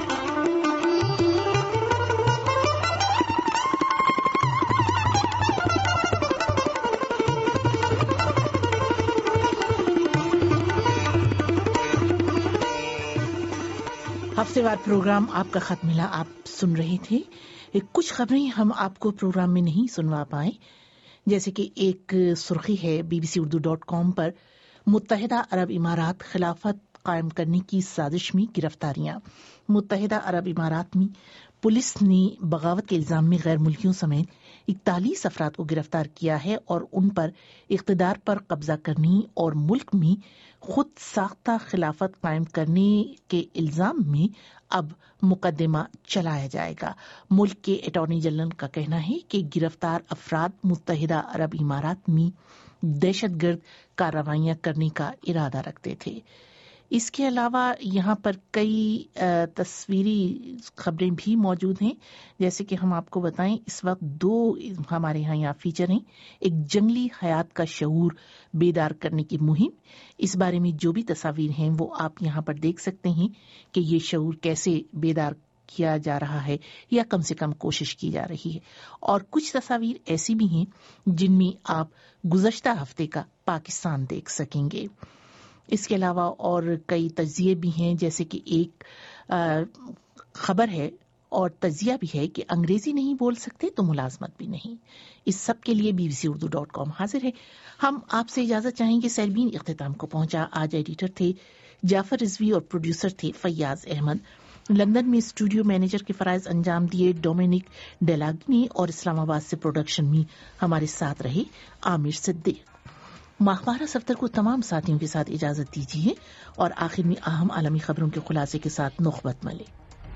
ہفتے وار پروگرام آپ کا خط ملا آپ سن رہے تھے۔ کچھ خبریں ہم آپ کو پروگرام میں نہیں سنوا پائے، جیسے کہ ایک سرخی ہے B B C Urdu dot com پر، متحدہ عرب امارات خلافت قائم کرنے کی سازش میں گرفتاریاں۔ متحدہ عرب امارات میں پولیس نے بغاوت کے الزام میں غیر ملکیوں سمیت اکتالیس افراد کو گرفتار کیا ہے اور ان پر اقتدار پر قبضہ کرنے اور ملک میں خود ساختہ خلافت قائم کرنے کے الزام میں اب مقدمہ چلایا جائے گا۔ ملک کے اٹارنی جنرل کا کہنا ہے کہ گرفتار افراد متحدہ عرب امارات میں دہشت گرد کارروائیاں کرنے کا ارادہ رکھتے تھے۔ اس کے علاوہ یہاں پر کئی تصویری خبریں بھی موجود ہیں، جیسے کہ ہم آپ کو بتائیں اس وقت دو ہمارے ہاں یہاں فیچر ہیں۔ ایک جنگلی حیات کا شعور بیدار کرنے کی مہم، اس بارے میں جو بھی تصاویر ہیں وہ آپ یہاں پر دیکھ سکتے ہیں کہ یہ شعور کیسے بیدار کیا جا رہا ہے یا کم سے کم کوشش کی جا رہی ہے۔ اور کچھ تصاویر ایسی بھی ہیں جن میں آپ گزشتہ ہفتے کا پاکستان دیکھ سکیں گے۔ اس کے علاوہ اور کئی تجزیے بھی ہیں، جیسے کہ ایک خبر ہے اور تجزیہ بھی ہے کہ انگریزی نہیں بول سکتے تو ملازمت بھی نہیں۔ اس سب کے لیے B B C Urdu dot com حاضر ہے۔ ہم آپ سے اجازت چاہیں گے، سیربین اختتام کو پہنچا۔ آج ایڈیٹر تھے جعفر رضوی اور پروڈیوسر تھے فیاض احمد۔ لندن میں اسٹوڈیو مینیجر کے فرائض انجام دیے ڈومینک ڈیلاگنی اور اسلام آباد سے پروڈکشن میں ہمارے ساتھ رہے عامر صدیق۔ माहवारा सफ्तर को तमाम साथियों के साथ इजाजत दीजिए और आखिर में अहम आलमी खबरों के खुलासे के साथ नुखबत मले।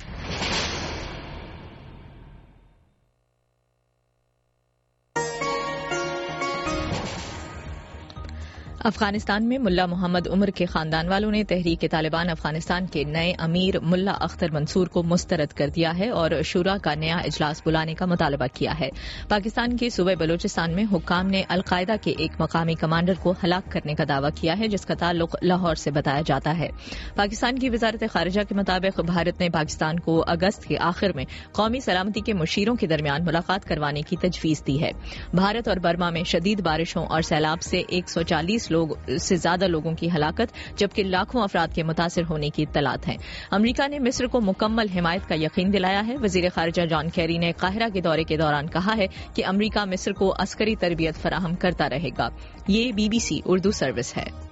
अफगानिस्तान में मुल्ला मोहम्मद उमर के खानदान वालों ने तहरीक तालिबान अफगानिस्तान के नए अमीर मुल्ला अख्तर मंसूर को मुस्तरद कर दिया है और शूरा का नया इजलास बुलाने का मुतालबा किया है। पाकिस्तान के सूबे बलूचिस्तान में हुक्काम ने अलकायदा के एक मकामी कमांडर को हलाक करने का दावा किया है, जिसका ताल्लुक लाहौर से बताया जाता है। पाकिस्तान की वजारत खारिजा के मुताबिक भारत ने पाकिस्तान को अगस्त के आखिर में कौमी सलामती के मुशीरों के दरमियान मुलाकात करवाने की तजवीज दी है। भारत और बर्मा में शदीद बारिशों और सैलाब से एक सौ चालीस लोग से ज्यादा लोगों की हलाकत जबकि लाखों अफराद के मुतासिर होने की इत्तलात हैं। अमरीका ने मिस्र को मुकम्मल हिमायत का यकीन दिलाया है। वजीर खारिजा जॉन कैरी ने काहिरा के दौरे के दौरान कहा है कि अमरीका मिस्र को अस्करी तरबियत फराहम करता रहेगा। ये बीबीसी उर्दू सर्विस है।